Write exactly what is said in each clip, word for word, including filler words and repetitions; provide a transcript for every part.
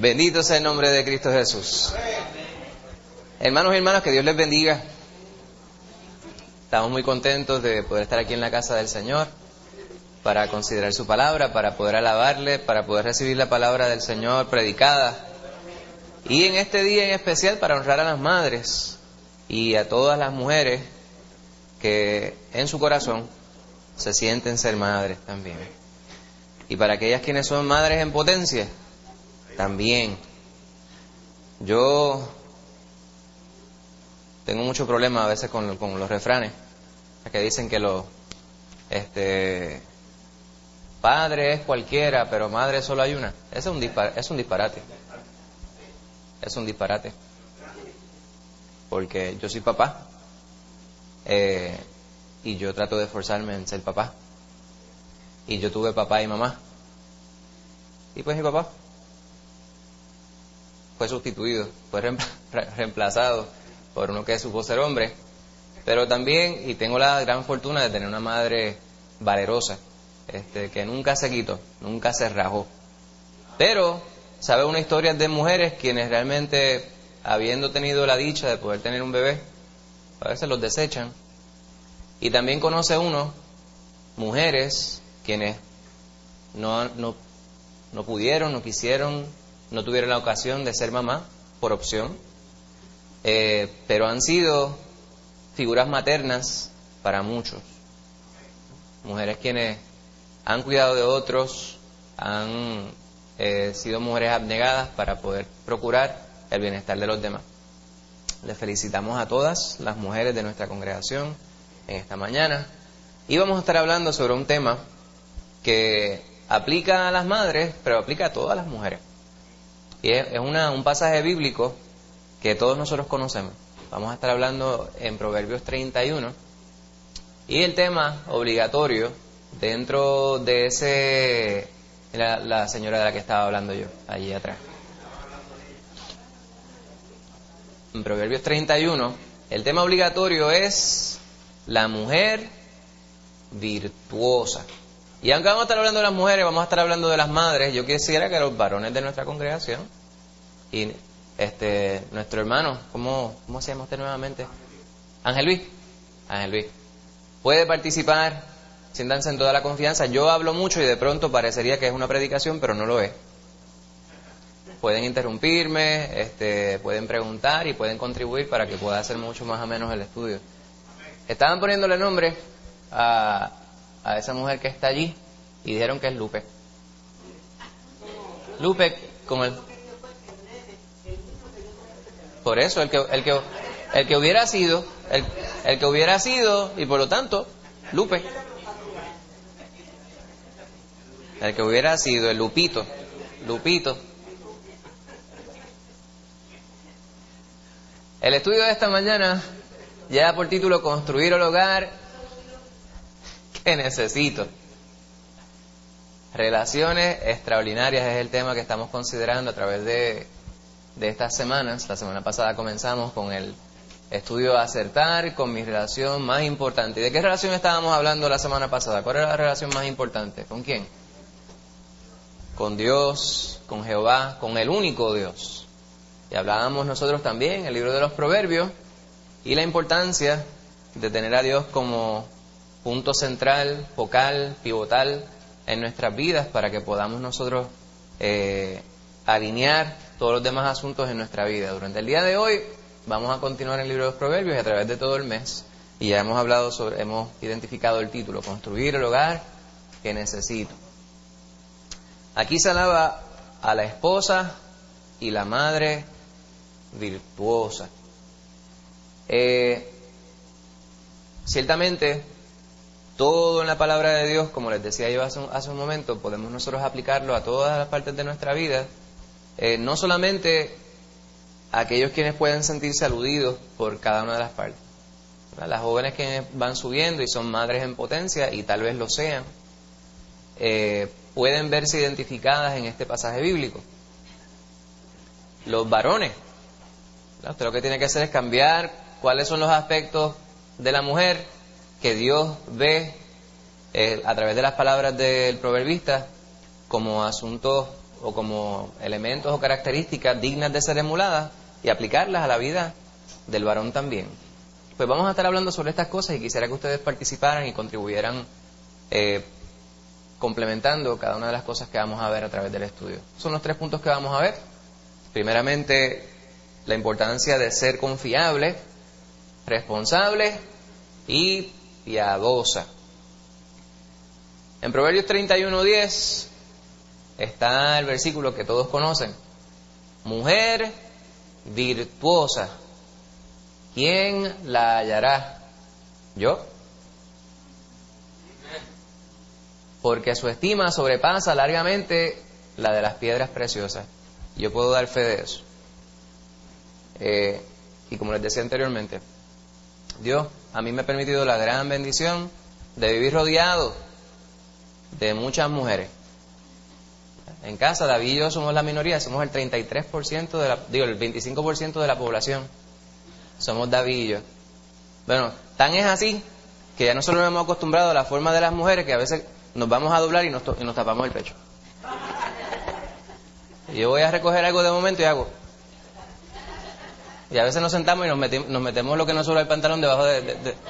Bendito sea el nombre de Cristo Jesús. Hermanos y hermanas, que Dios les bendiga. Estamos muy contentos de poder estar aquí en la casa del Señor para considerar su palabra, para poder alabarle, para poder recibir la palabra del Señor predicada. Y en este día en especial para honrar a las madres y a todas las mujeres que en su corazón se sienten ser madres también. Y para aquellas quienes son madres en potencia, también. Yo tengo mucho problema a veces con, con los refranes que dicen que los este padre es cualquiera, pero madre solo hay una. Ese es un disparate, es un disparate. Es un disparate. Porque yo soy papá eh, y yo trato de esforzarme en ser papá. Y yo tuve papá y mamá. Y pues mi papá fue sustituido, fue reemplazado por uno que supo ser hombre, pero también, y tengo la gran fortuna de tener una madre valerosa, este, que nunca se quitó, nunca se rajó. Pero sabe una historia de mujeres quienes realmente, habiendo tenido la dicha de poder tener un bebé, a veces los desechan. Y también conoce uno mujeres quienes no, no, no pudieron, no quisieron, no tuvieron la ocasión de ser mamá por opción, eh, pero han sido figuras maternas para muchos. Mujeres quienes han cuidado de otros, han eh, sido mujeres abnegadas para poder procurar el bienestar de los demás. Les felicitamos a todas las mujeres de nuestra congregación en esta mañana. Y vamos a estar hablando sobre un tema que aplica a las madres, pero aplica a todas las mujeres. Y es, es una, un pasaje bíblico que todos nosotros conocemos. Vamos a estar hablando en Proverbios treinta y uno. Y el tema obligatorio dentro de ese... La, la señora de la que estaba hablando yo, allí atrás. En Proverbios treinta y uno, el tema obligatorio es la mujer virtuosa. Y aunque vamos a estar hablando de las mujeres, vamos a estar hablando de las madres. Yo quisiera que los varones de nuestra congregación y este nuestro hermano, ¿cómo, cómo se llama usted nuevamente? Ángel Luis. Ángel Luis. Puede participar, siéntanse en toda la confianza. Yo hablo mucho y de pronto parecería que es una predicación, pero no lo es. Pueden interrumpirme, este, pueden preguntar y pueden contribuir para que pueda hacer mucho más o menos el estudio. Estaban poniéndole nombre a... a esa mujer que está allí y dijeron que es Lupe. Lupe con el... Por eso, el que el que el que hubiera sido, el, el que hubiera sido y por lo tanto, Lupe. El que hubiera sido, el Lupito, Lupito. El estudio de esta mañana lleva por título Construir el hogar que necesito. Relaciones extraordinarias es el tema que estamos considerando a través de, de estas semanas. La semana pasada comenzamos con el estudio Acertar con mi relación más importante. ¿De qué relación estábamos hablando la semana pasada? ¿Cuál era la relación más importante? ¿Con quién? Con Dios, con Jehová, con el único Dios. Y hablábamos nosotros también en el libro de los Proverbios y la importancia de tener a Dios como punto central, focal, pivotal en nuestras vidas para que podamos nosotros eh, alinear todos los demás asuntos en nuestra vida. Durante el día de hoy vamos a continuar el libro de los Proverbios y a través de todo el mes. Y ya hemos hablado sobre, hemos identificado el título, Construir el hogar que necesito. Aquí se alaba a la esposa y la madre virtuosa. Eh, ciertamente, todo en la palabra de Dios, como les decía yo hace un, hace un momento, podemos nosotros aplicarlo a todas las partes de nuestra vida, eh, no solamente a aquellos quienes pueden sentirse aludidos por cada una de las partes. ¿Verdad? Las jóvenes que van subiendo y son madres en potencia, y tal vez lo sean, eh, pueden verse identificadas en este pasaje bíblico. Los varones, ¿verdad? Usted lo que tiene que hacer es cambiar cuáles son los aspectos de la mujer que Dios ve eh, a través de las palabras del proverbista como asuntos o como elementos o características dignas de ser emuladas y aplicarlas a la vida del varón también. Pues vamos a estar hablando sobre estas cosas y quisiera que ustedes participaran y contribuyeran eh, complementando cada una de las cosas que vamos a ver a través del estudio. Son los tres puntos que vamos a ver. Primeramente, la importancia de ser confiable, responsable y piadosa. En Proverbios treinta y uno diez está el versículo que todos conocen. Mujer virtuosa, ¿quién la hallará? ¿Yo? Porque su estima sobrepasa largamente la de las piedras preciosas. Yo puedo dar fe de eso. Eh, y como les decía anteriormente, Dios a mí me ha permitido la gran bendición de vivir rodeado de muchas mujeres. En casa, David y yo somos la minoría, somos el treinta y tres por ciento de la, digo, el veinticinco por ciento de la población. Somos David y yo. Bueno, tan es así que ya nosotros nos hemos acostumbrado a la forma de las mujeres que a veces nos vamos a doblar y nos, y nos tapamos el pecho. Y yo voy a recoger algo de momento y hago. Y a veces nos sentamos y nos, meti, nos metemos lo que nos sobra el pantalón debajo de... de, de...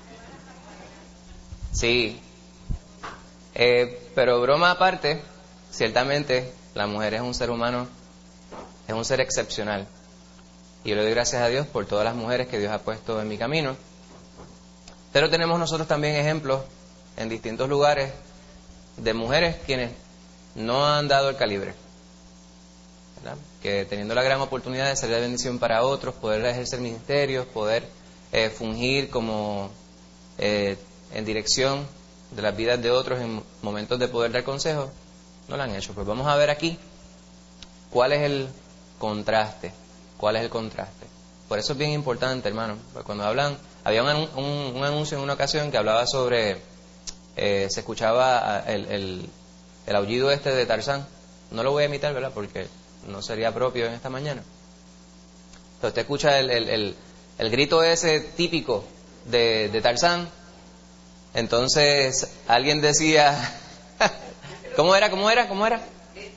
Sí. Eh, pero broma aparte, ciertamente la mujer es un ser humano, es un ser excepcional. Y yo le doy gracias a Dios por todas las mujeres que Dios ha puesto en mi camino. Pero tenemos nosotros también ejemplos en distintos lugares de mujeres quienes no han dado el calibre, ¿verdad? Que teniendo la gran oportunidad de ser de bendición para otros, poder ejercer ministerios, poder eh, fungir como eh, en dirección de las vidas de otros en momentos de poder dar consejos, no lo han hecho. Pues vamos a ver aquí cuál es el contraste, cuál es el contraste. Por eso es bien importante, hermano, porque cuando hablan, había un, un, un anuncio en una ocasión que hablaba sobre, eh, se escuchaba el, el, el aullido este de Tarzán. No lo voy a imitar, ¿verdad? Porque no sería propio en esta mañana. Pero usted escucha el, el, el, el grito ese típico de, de Tarzán. Entonces alguien decía, ¿cómo era? ¿Cómo era? ¿Cómo era?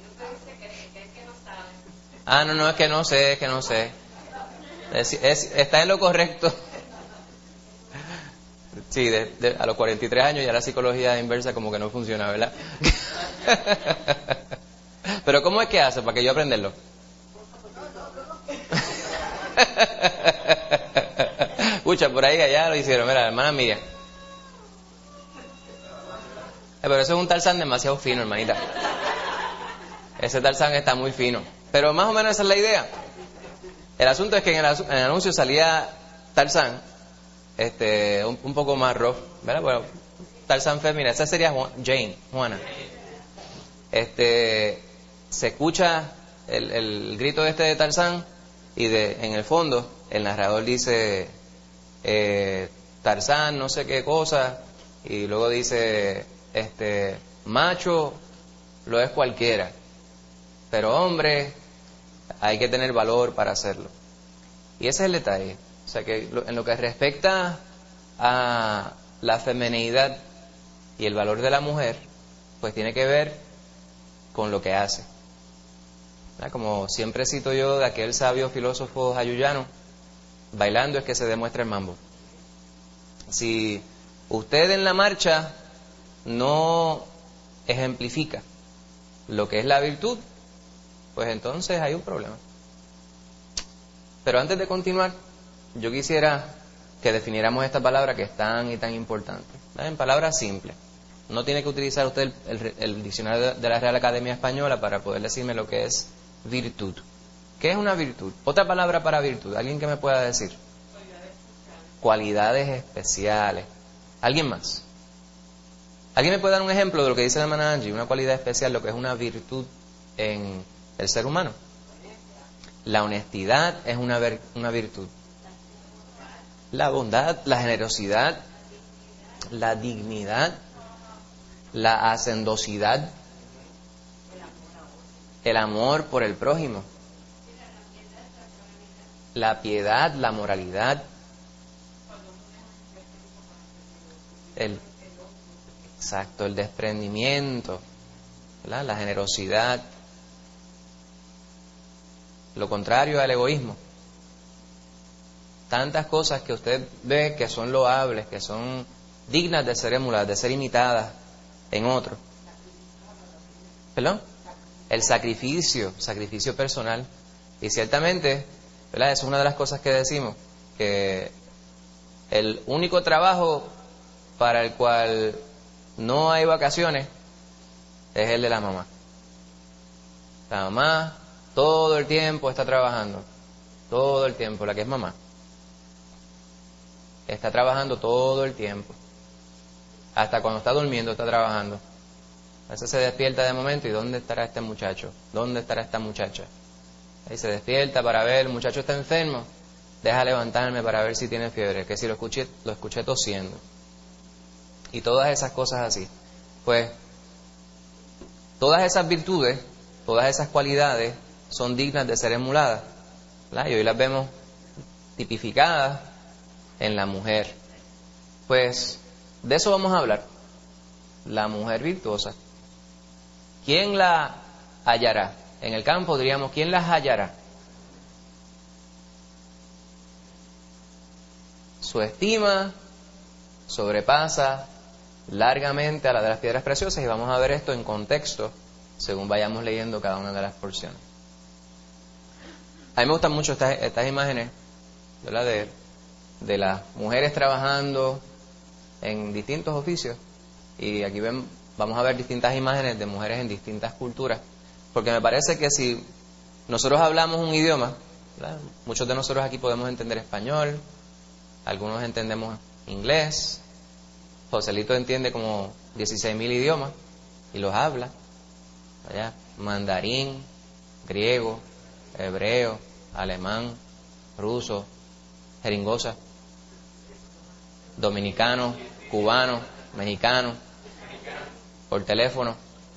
Ah, no, no, es que no sé, es que no sé. Es, es, está en lo correcto. Sí, de, de, a los cuarenta y tres años ya la psicología inversa como que no funciona, ¿verdad? Pero ¿cómo es que hace para que yo aprenderlo? Escucha, por ahí allá lo hicieron, mira, hermana mía. Eh, pero eso es un Tarzán demasiado fino, hermanita. Ese Tarzán está muy fino. Pero más o menos esa es la idea. El asunto es que en el, en el anuncio salía Tarzán, este, un, un poco más rough, ¿verdad? Bueno, Tarzán femina, esa sería Juan, Jane, Juana. Este, se escucha el, el grito este de Tarzán y de, en el fondo el narrador dice eh, Tarzán, no sé qué cosa, y luego dice este macho lo es cualquiera, pero hombre hay que tener valor para hacerlo. Y ese es el detalle. O sea que en lo que respecta a la femineidad y el valor de la mujer, pues tiene que ver con lo que hace. ¿Verdad? Como siempre cito yo de aquel sabio filósofo hayuyano, bailando es que se demuestra el mambo. Si usted en la marcha no ejemplifica lo que es la virtud, pues entonces hay un problema. Pero antes de continuar, yo quisiera que definiéramos esta palabra que es tan y tan importante, ¿verdad? En palabras simples. No tiene que utilizar usted el, el, el diccionario de la Real Academia Española para poder decirme lo que es virtud. ¿Qué es una virtud? Otra palabra para virtud, ¿alguien que me pueda decir? Cualidades especiales. ¿Alguien más? ¿Alguien me puede dar un ejemplo de lo que dice la hermana Angie? Una cualidad especial, lo que es una virtud en el ser humano. La honestidad es una, ver, una virtud. La bondad, la generosidad, la dignidad, la hacendosidad, el amor por el prójimo, la piedad, la moralidad, el, exacto, el desprendimiento, ¿verdad? La generosidad, lo contrario al egoísmo. Tantas cosas que usted ve que son loables, que son dignas de ser emuladas, de ser imitadas en otro. ¿Perdón? El sacrificio, sacrificio personal. Y ciertamente, ¿verdad? Es una de las cosas que decimos, que el único trabajo para el cual no hay vacaciones es el de la mamá. La mamá todo el tiempo está trabajando, todo el tiempo, la que es mamá. Está trabajando todo el tiempo. Hasta cuando está durmiendo está trabajando. A veces se despierta de momento y ¿dónde estará este muchacho? ¿Dónde estará esta muchacha? Ahí se despierta para ver, el muchacho está enfermo. Deja levantarme para ver si tiene fiebre, que si lo escuché, lo escuché tosiendo. Y todas esas cosas así. Pues, todas esas virtudes, todas esas cualidades son dignas de ser emuladas, ¿verdad? Y hoy las vemos tipificadas en la mujer. Pues, de eso vamos a hablar. La mujer virtuosa. ¿Quién la hallará? En el campo diríamos, ¿quién las hallará? Su estima sobrepasa largamente a la de las piedras preciosas, y vamos a ver esto en contexto según vayamos leyendo cada una de las porciones. A mí me gustan mucho estas, estas imágenes, ¿verdad? De, de las mujeres trabajando en distintos oficios, y aquí ven, vamos a ver distintas imágenes de mujeres en distintas culturas, porque me parece que si nosotros hablamos un idioma, ¿verdad? Muchos de nosotros aquí podemos entender español, algunos entendemos inglés, Joselito entiende como dieciséis mil idiomas y los habla, ¿verdad? Mandarín, griego, hebreo, alemán, ruso, jeringosa, dominicano, cubano, mexicano, por teléfono.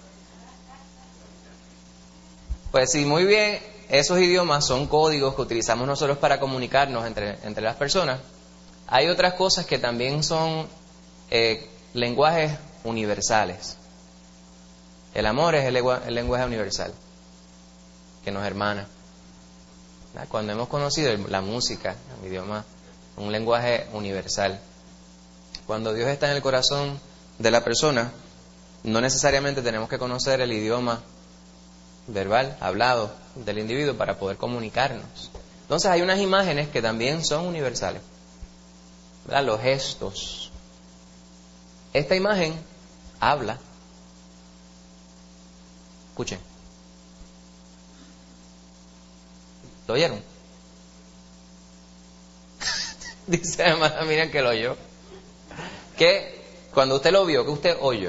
Pues sí, muy bien, esos idiomas son códigos que utilizamos nosotros para comunicarnos entre, entre las personas. Hay otras cosas que también son eh, lenguajes universales. El amor es el, lengua, el lenguaje universal que nos hermana. ¿Verdad? Cuando hemos conocido el, la música, el idioma, un lenguaje universal. Cuando Dios está en el corazón de la persona, no necesariamente tenemos que conocer el idioma verbal, hablado del individuo para poder comunicarnos. Entonces hay unas imágenes que también son universales, ¿verdad? Los gestos. Esta imagen habla. Escuchen. ¿Lo oyeron? Dice hermana, miren que lo oyó. Que cuando usted lo vio, que usted oyó.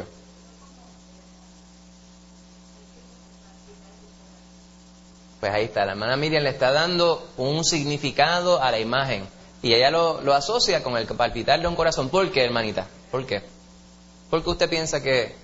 Pues ahí está, la hermana Miriam le está dando un significado a la imagen. Y ella lo, lo asocia con el palpitar de un corazón. ¿Por qué, hermanita? ¿Por qué? Porque usted piensa que...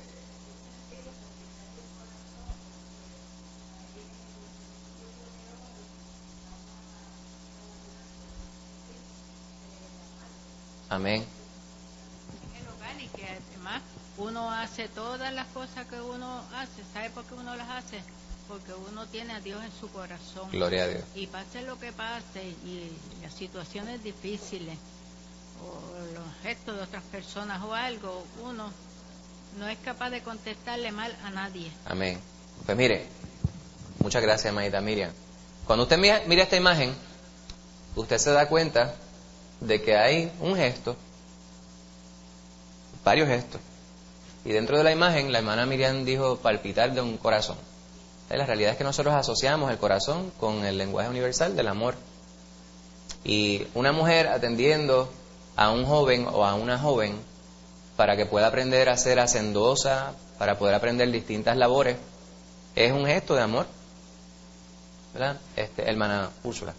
Amén. Y que además uno hace todas las cosas que uno hace. ¿Sabe por qué uno las hace? Porque uno tiene a Dios en su corazón. Gloria a Dios. Y pase lo que pase, y las situaciones difíciles, o los gestos de otras personas o algo, uno no es capaz de contestarle mal a nadie. Amén. Pues mire, muchas gracias, hermanita Miriam. Cuando usted mira, mira esta imagen, usted se da cuenta de que hay un gesto, varios gestos. Y dentro de la imagen, la hermana Miriam dijo palpitar de un corazón. La realidad es que nosotros asociamos el corazón con el lenguaje universal del amor. Y una mujer atendiendo a un joven o a una joven para que pueda aprender a ser hacendosa, para poder aprender distintas labores, es un gesto de amor. ¿Verdad? Este, hermana Úrsula.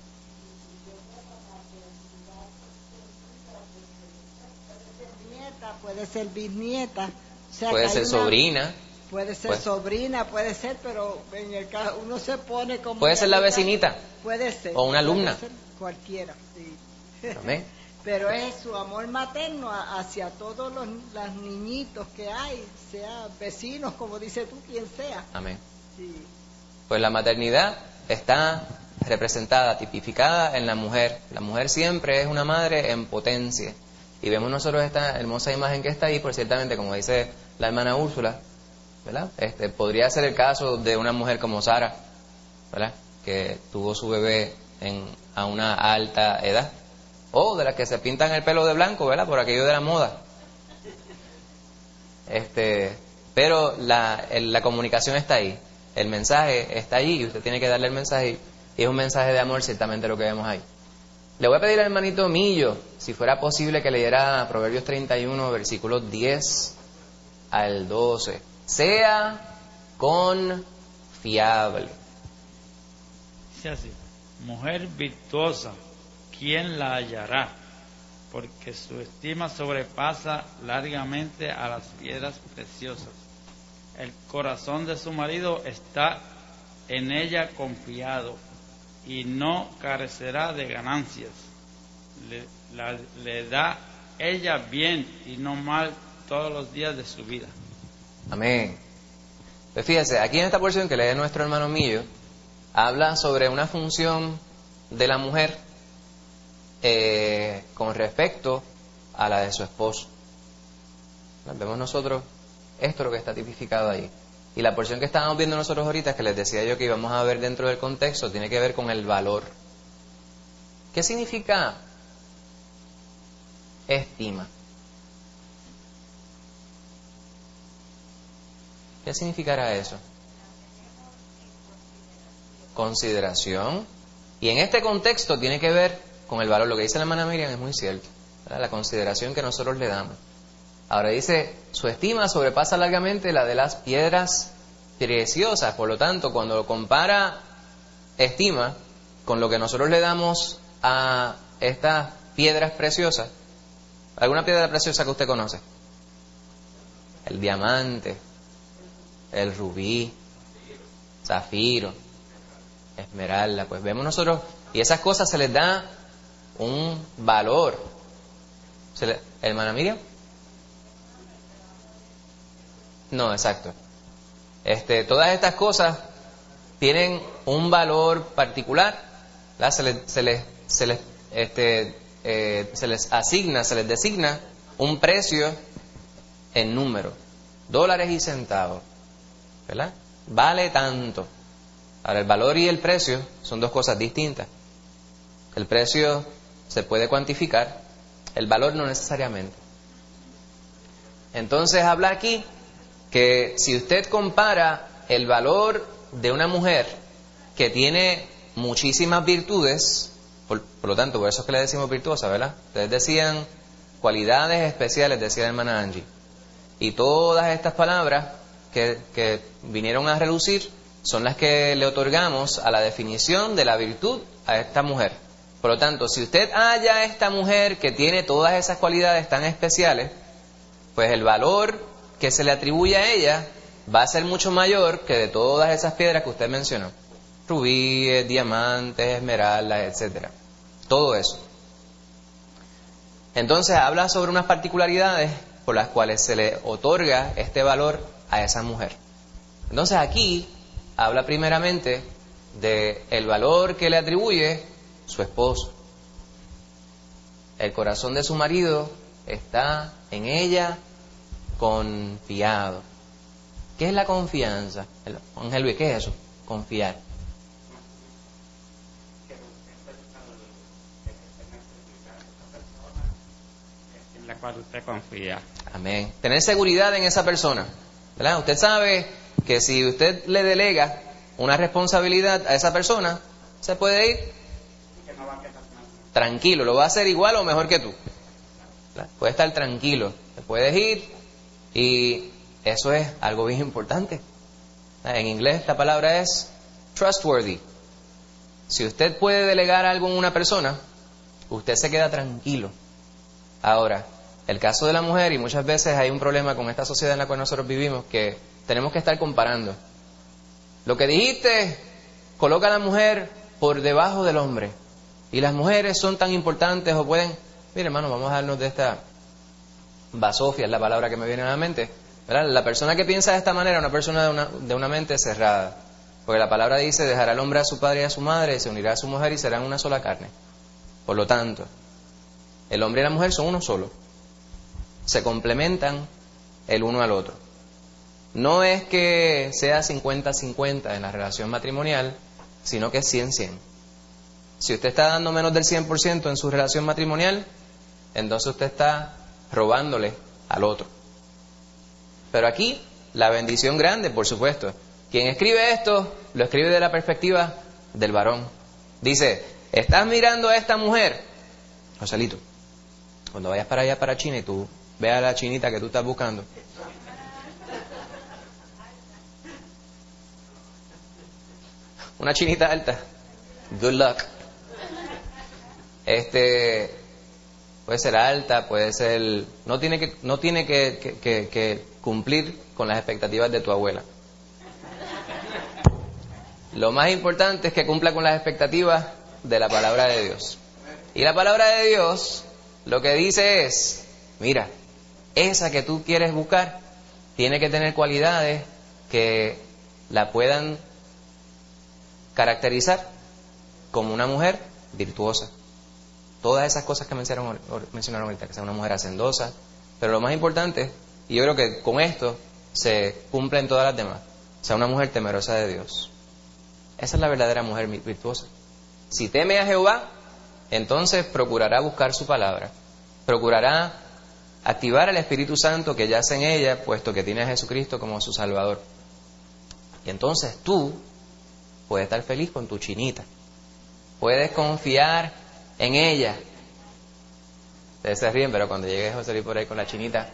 Puede ser bisnieta, o sea, puede ser una, sobrina, puede ser puede. sobrina, puede ser, pero en el caso uno se pone como puede ser la vecinita, puede ser, o una alumna, puede ser cualquiera, sí. Amén. Pero es su amor materno hacia todos los, los niñitos que hay, sea vecinos, como dices tú, quien sea. Amén. Sí. Pues la maternidad está representada, tipificada en la mujer. La mujer siempre es una madre en potencia. Y vemos nosotros esta hermosa imagen que está ahí, por ciertamente, como dice la hermana Úrsula, ¿verdad? Este, podría ser el caso de una mujer como Sara, ¿verdad? Que tuvo su bebé en, a una alta edad. O de las que se pintan el pelo de blanco, ¿verdad? Por aquello de la moda. Este, pero la, el, la comunicación está ahí. El mensaje está ahí y usted tiene que darle el mensaje. Y es un mensaje de amor, ciertamente, lo que vemos ahí. Le voy a pedir al hermanito Millo, si fuera posible, que leyera Proverbios treinta y uno, versículos diez al doce. Sea confiable. Dice así: mujer virtuosa, ¿quién la hallará? Porque su estima sobrepasa largamente a las piedras preciosas. El corazón de su marido está en ella confiado, y no carecerá de ganancias. Le, la, le da ella bien y no mal todos los días de su vida. Amén. Pues fíjese, aquí en esta porción que lee nuestro hermano Millo, habla sobre una función de la mujer eh, con respecto a la de su esposo. Vemos nosotros esto es lo que está tipificado ahí. Y la porción que estábamos viendo nosotros ahorita, que les decía yo que íbamos a ver dentro del contexto, tiene que ver con el valor. ¿Qué significa estima? ¿Qué significará eso? Consideración. Y en este contexto tiene que ver con el valor. Lo que dice la hermana Miriam es muy cierto, ¿verdad? La consideración que nosotros le damos. Ahora dice, su estima sobrepasa largamente la de las piedras preciosas. Por lo tanto, cuando lo compara estima con lo que nosotros le damos a estas piedras preciosas, ¿alguna piedra preciosa que usted conoce? El diamante, el rubí, zafiro, esmeralda. Pues vemos nosotros, y esas cosas se les da un valor. ¿Se le, hermana Miriam? No, exacto. Este, todas estas cosas tienen un valor particular, ¿verdad? Se les, se les, se les, este, eh, se les asigna, se les designa un precio en número, dólares y centavos, ¿verdad? Vale tanto. Ahora, el valor y el precio son dos cosas distintas. El precio se puede cuantificar, el valor no necesariamente. Entonces habla aquí que si usted compara el valor de una mujer que tiene muchísimas virtudes, por, por lo tanto, por eso es que le decimos virtuosa, ¿verdad? Ustedes decían cualidades especiales, decía la hermana Angie. Y todas estas palabras que, que vinieron a relucir son las que le otorgamos a la definición de la virtud a esta mujer. Por lo tanto, si usted halla a esta mujer que tiene todas esas cualidades tan especiales, pues el valor que se le atribuye a ella va a ser mucho mayor que de todas esas piedras que usted mencionó. Rubíes, diamantes, esmeraldas, etcétera. Todo eso. Entonces habla sobre unas particularidades por las cuales se le otorga este valor a esa mujer. Entonces aquí habla primeramente de el valor que le atribuye su esposo. El corazón de su marido está en ella confiado. ¿Qué es la confianza? Ángel Luis, ¿qué es eso? Confiar. En la cual usted confía. Amén. Tener seguridad en esa persona, ¿verdad? Usted sabe que si usted le delega una responsabilidad a esa persona, se puede ir tranquilo, lo va a hacer igual o mejor que tú, ¿verdad? Puede estar tranquilo, te puedes ir. Y eso es algo bien importante. En inglés la palabra es trustworthy. Si usted puede delegar algo en una persona, usted se queda tranquilo. Ahora, el caso de la mujer, y muchas veces hay un problema con esta sociedad en la cual nosotros vivimos, que tenemos que estar comparando. Lo que dijiste, coloca a la mujer por debajo del hombre. Y las mujeres son tan importantes o pueden... Mire, hermano, vamos a darnos de esta... basofia es la palabra que me viene a la mente, ¿verdad? La persona que piensa de esta manera es una persona de una, de una mente cerrada. Porque la palabra dice, dejará el hombre a su padre y a su madre, se unirá a su mujer y serán una sola carne. Por lo tanto, el hombre y la mujer son uno solo. Se complementan el uno al otro. No es que sea cincuenta cincuenta en la relación matrimonial, sino que es cien cien. Si usted está dando menos del cien por ciento en su relación matrimonial, entonces usted está robándole al otro. Pero aquí, la bendición grande, por supuesto. Quien escribe esto, lo escribe de la perspectiva del varón. Dice, estás mirando a esta mujer, Joselito, cuando vayas para allá, para China, y tú veas a la chinita que tú estás buscando, una chinita alta, good luck. Este, puede ser alta, puede ser, no tiene que, no tiene que, que, que, que cumplir con las expectativas de tu abuela. Lo más importante es que cumpla con las expectativas de la palabra de Dios. Y la palabra de Dios lo que dice es, mira, esa que tú quieres buscar tiene que tener cualidades que la puedan caracterizar como una mujer virtuosa. Todas esas cosas que mencionaron, mencionaron ahorita, que sea una mujer hacendosa. Pero lo más importante, y yo creo que con esto se cumplen todas las demás, sea una mujer temerosa de Dios. Esa es la verdadera mujer virtuosa. Si teme a Jehová, entonces procurará buscar su palabra. Procurará activar el Espíritu Santo que yace en ella, puesto que tiene a Jesucristo como su Salvador. Y entonces tú puedes estar feliz con tu chinita. Puedes confiar en ella. Ustedes se ríen, pero cuando llegue José Luis por ahí con la chinita.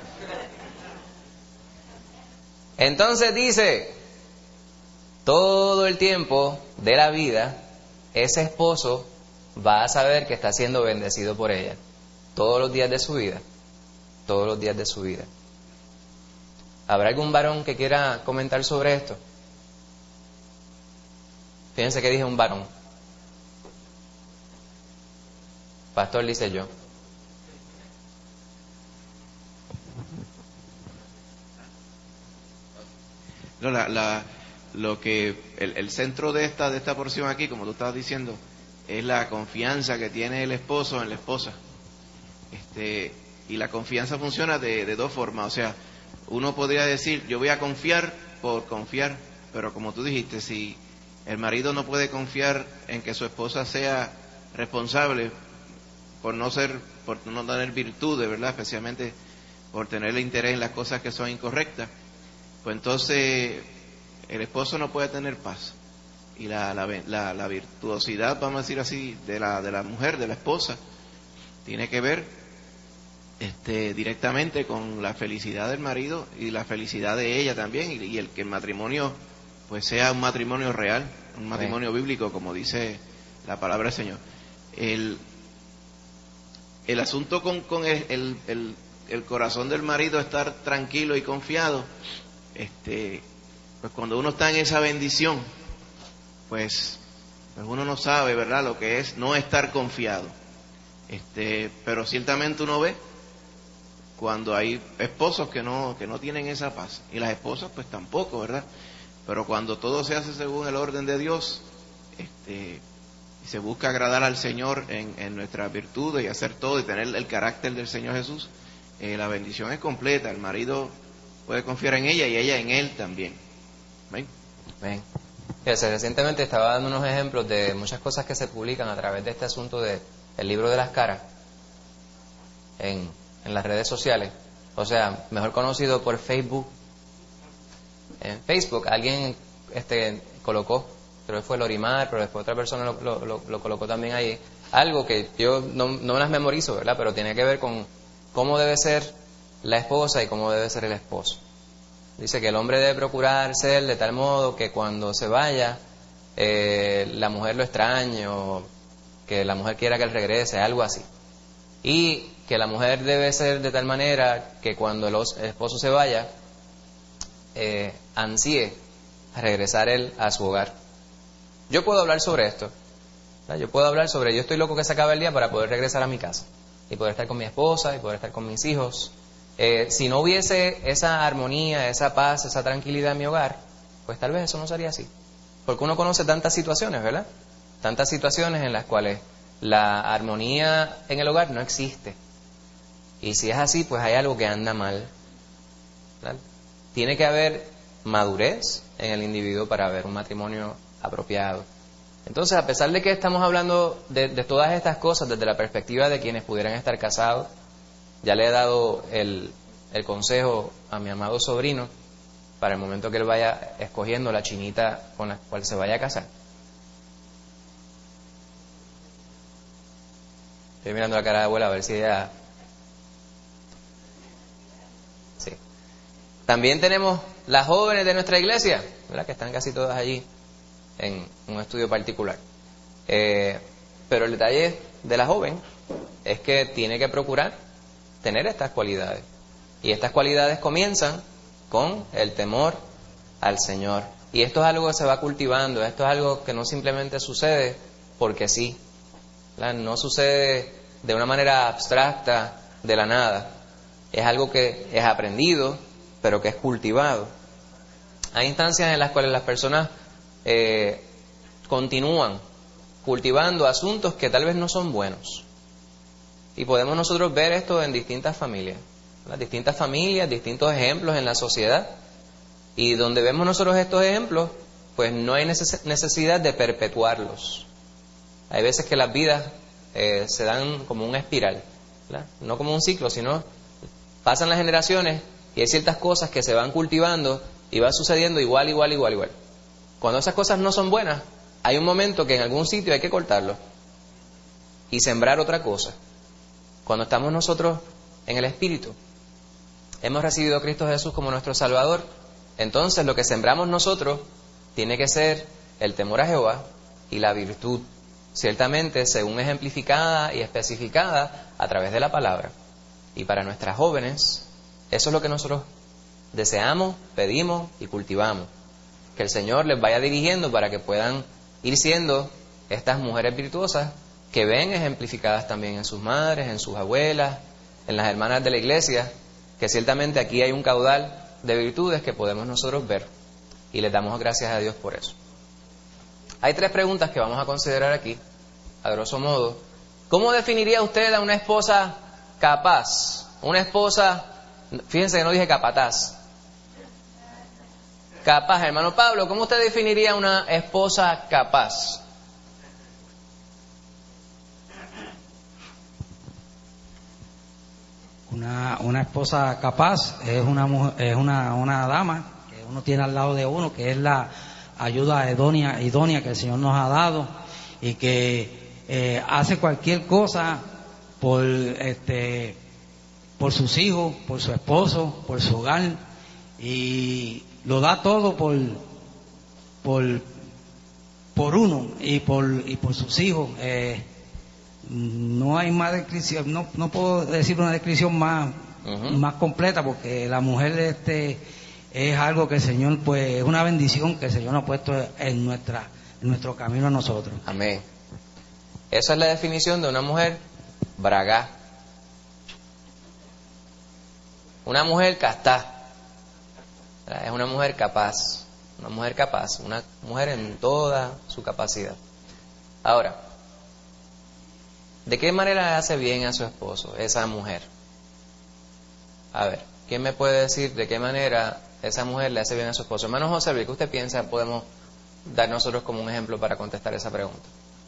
Entonces dice, todo el tiempo de la vida, ese esposo va a saber que está siendo bendecido por ella. Todos los días de su vida. Todos los días de su vida. ¿Habrá algún varón que quiera comentar sobre esto? Fíjense que dije un varón. Pastor, dice yo. No, la, la, lo que el, el centro de esta de esta porción aquí, como tú estabas diciendo, es la confianza que tiene el esposo en la esposa. Este, y la confianza funciona de, de dos formas. O sea, uno podría decir, yo voy a confiar por confiar, pero como tú dijiste, si el marido no puede confiar en que su esposa sea responsable por no ser, por no tener virtudes, ¿verdad? Especialmente por tener interés en las cosas que son incorrectas, pues entonces el esposo no puede tener paz. Y la, la, la, la virtuosidad, vamos a decir así, de la, de la mujer, de la esposa, tiene que ver este, directamente con la felicidad del marido y la felicidad de ella también, y, y el que el matrimonio pues sea un matrimonio real, un matrimonio sí. bíblico, como dice la palabra del Señor. El, el asunto con, con el, el, el, el corazón del marido estar tranquilo y confiado, este, pues cuando uno está en esa bendición, pues, pues uno no sabe, ¿verdad?, lo que es no estar confiado. Este, pero ciertamente uno ve cuando hay esposos que no que no tienen esa paz, y las esposas pues tampoco, ¿verdad? Pero cuando todo se hace según el orden de Dios, este, y se busca agradar al Señor en, en nuestras virtudes y hacer todo y tener el carácter del Señor Jesús, eh, la bendición es completa. El marido puede confiar en ella y ella en él también. ¿Ven? Ven. Fíjese, recientemente estaba dando unos ejemplos de muchas cosas que se publican a través de este asunto de el libro de las caras en, en las redes sociales. O sea, mejor conocido por Facebook. En Facebook alguien este colocó, creo que fue Lorimar, pero después otra persona lo, lo, lo, lo colocó también ahí, algo que yo no, no me las memorizo, ¿verdad? Pero tiene que ver con cómo debe ser la esposa y cómo debe ser el esposo. Dice que el hombre debe procurar ser de tal modo que cuando se vaya eh, la mujer lo extrañe, o que la mujer quiera que él regrese, algo así. Y que la mujer debe ser de tal manera que cuando el esposo se vaya, eh, ansíe regresar él a su hogar. Yo puedo hablar sobre esto, ¿verdad? Yo puedo hablar sobre, yo estoy loco que se acabe el día para poder regresar a mi casa y poder estar con mi esposa y poder estar con mis hijos. Eh, si no hubiese esa armonía, esa paz, esa tranquilidad en mi hogar, pues tal vez eso no sería así. Porque uno conoce tantas situaciones, ¿verdad? Tantas situaciones en las cuales la armonía en el hogar no existe. Y si es así, pues hay algo que anda mal, ¿verdad? Tiene que haber madurez en el individuo para haber un matrimonio apropiado. Entonces, a pesar de que estamos hablando de, de todas estas cosas desde la perspectiva de quienes pudieran estar casados, ya le he dado el, el consejo a mi amado sobrino para el momento que él vaya escogiendo la chinita con la cual se vaya a casar. Estoy mirando la cara de abuela a ver si ella... Sí. También tenemos las jóvenes de nuestra iglesia, ¿verdad? Que están casi todas allí en un estudio particular. Eh, pero el detalle de la joven es que tiene que procurar tener estas cualidades. Y estas cualidades comienzan con el temor al Señor. Y esto es algo que se va cultivando, esto es algo que no simplemente sucede porque sí, ¿verdad? No sucede de una manera abstracta de la nada. Es algo que es aprendido, pero que es cultivado. Hay instancias en las cuales las personas eh, continúan cultivando asuntos que tal vez no son buenos. Y podemos nosotros ver esto en distintas familias. Las distintas familias, distintos ejemplos en la sociedad, y donde vemos nosotros estos ejemplos, pues no hay necesidad de perpetuarlos. Hay veces que las vidas eh, se dan como una espiral, ¿verdad? No como un ciclo, sino pasan las generaciones y hay ciertas cosas que se van cultivando y va sucediendo igual, igual, igual, igual. Cuando esas cosas no son buenas, hay un momento que en algún sitio hay que cortarlo y sembrar otra cosa. Cuando estamos nosotros en el Espíritu, hemos recibido a Cristo Jesús como nuestro Salvador, entonces lo que sembramos nosotros tiene que ser el temor a Jehová y la virtud, ciertamente según ejemplificada y especificada a través de la palabra. Y para nuestras jóvenes, eso es lo que nosotros deseamos, pedimos y cultivamos. Que el Señor les vaya dirigiendo para que puedan ir siendo estas mujeres virtuosas que ven ejemplificadas también en sus madres, en sus abuelas, en las hermanas de la iglesia, que ciertamente aquí hay un caudal de virtudes que podemos nosotros ver y les damos gracias a Dios por eso. Hay tres preguntas que vamos a considerar aquí, a grosso modo. ¿Cómo definiría usted a una esposa capaz? Una esposa, fíjense que no dije capataz. Capaz, hermano Pablo, ¿cómo usted definiría una esposa capaz? Una, una esposa capaz es una mujer, es una, una dama que uno tiene al lado de uno, que es la ayuda idónea, idónea que el Señor nos ha dado y que eh, hace cualquier cosa por este por sus hijos, por su esposo, por su hogar, y lo da todo por por por uno y por y por sus hijos. Eh, no hay más descripción, no no puedo decir una descripción más uh-huh. más completa, porque la mujer este es algo que el Señor, pues es una bendición que el Señor ha puesto en nuestra en nuestro camino a nosotros. Amén. Esa es la definición de una mujer bragá. Una mujer castá. Es una mujer capaz. Una mujer capaz. Una mujer en toda su capacidad. Ahora, ¿de qué manera hace bien a su esposo esa mujer? A ver, ¿quién me puede decir de qué manera esa mujer le hace bien a su esposo? Hermano José Luis, ¿qué usted piensa podemos dar nosotros como un ejemplo para contestar esa pregunta?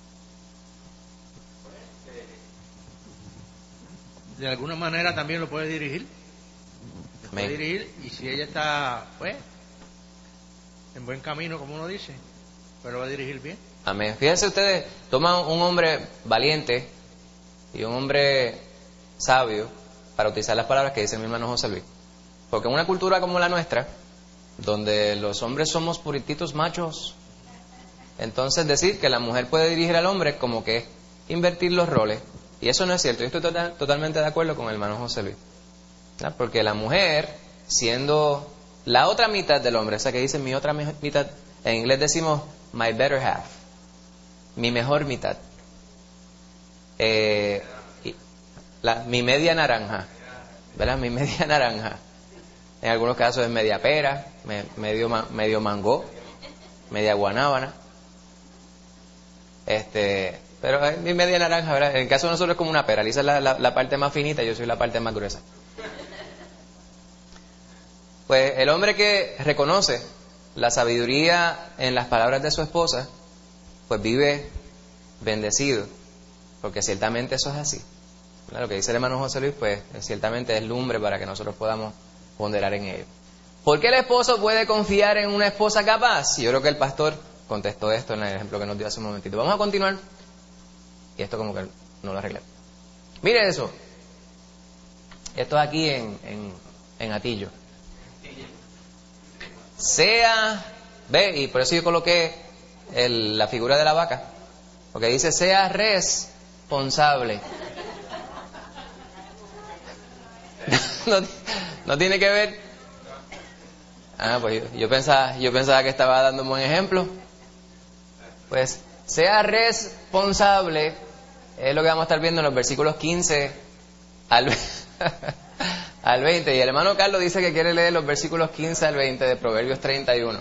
De alguna manera también lo puede dirigir. Lo puede dirigir, y si ella está, pues, en buen camino, como uno dice, pues lo va a dirigir bien. Amén. Fíjense ustedes, toma un hombre valiente y un hombre sabio para utilizar las palabras que dice mi hermano José Luis. Porque en una cultura como la nuestra, donde los hombres somos purititos machos, entonces decir que la mujer puede dirigir al hombre como que invertir los roles. Y eso no es cierto. Yo estoy total, totalmente de acuerdo con el hermano José Luis. ¿No? Porque la mujer, siendo la otra mitad del hombre, o sea que dice mi otra mitad, en inglés decimos my better half, mi mejor mitad, eh, la, mi media naranja, ¿verdad? Mi media naranja. En algunos casos es media pera, me, medio, medio mango, media guanábana. Este, pero es media naranja, ¿verdad? En el caso de nosotros es como una pera. Lisa es la, la, la parte más finita y yo soy la parte más gruesa. Pues el hombre que reconoce la sabiduría en las palabras de su esposa, pues vive bendecido, porque ciertamente eso es así. Lo que dice el hermano José Luis, pues ciertamente es lumbre para que nosotros podamos ponderar en ello. ¿Por qué el esposo puede confiar en una esposa capaz? Yo creo que el pastor contestó esto en el ejemplo que nos dio hace un momentito. Vamos a continuar. Y esto como que no lo arreglé. Mire eso. Esto es aquí en, en, en Atillo. Sea, ve, y por eso yo coloqué el, la figura de la vaca, porque dice sea responsable. no, no tiene que ver. Ah, pues yo, yo pensaba, yo pensaba que estaba dando un buen ejemplo. Pues sea responsable es lo que vamos a estar viendo en los versículos quince al al veinte, y el hermano Carlos dice que quiere leer los versículos quince al veinte de Proverbios treinta y uno.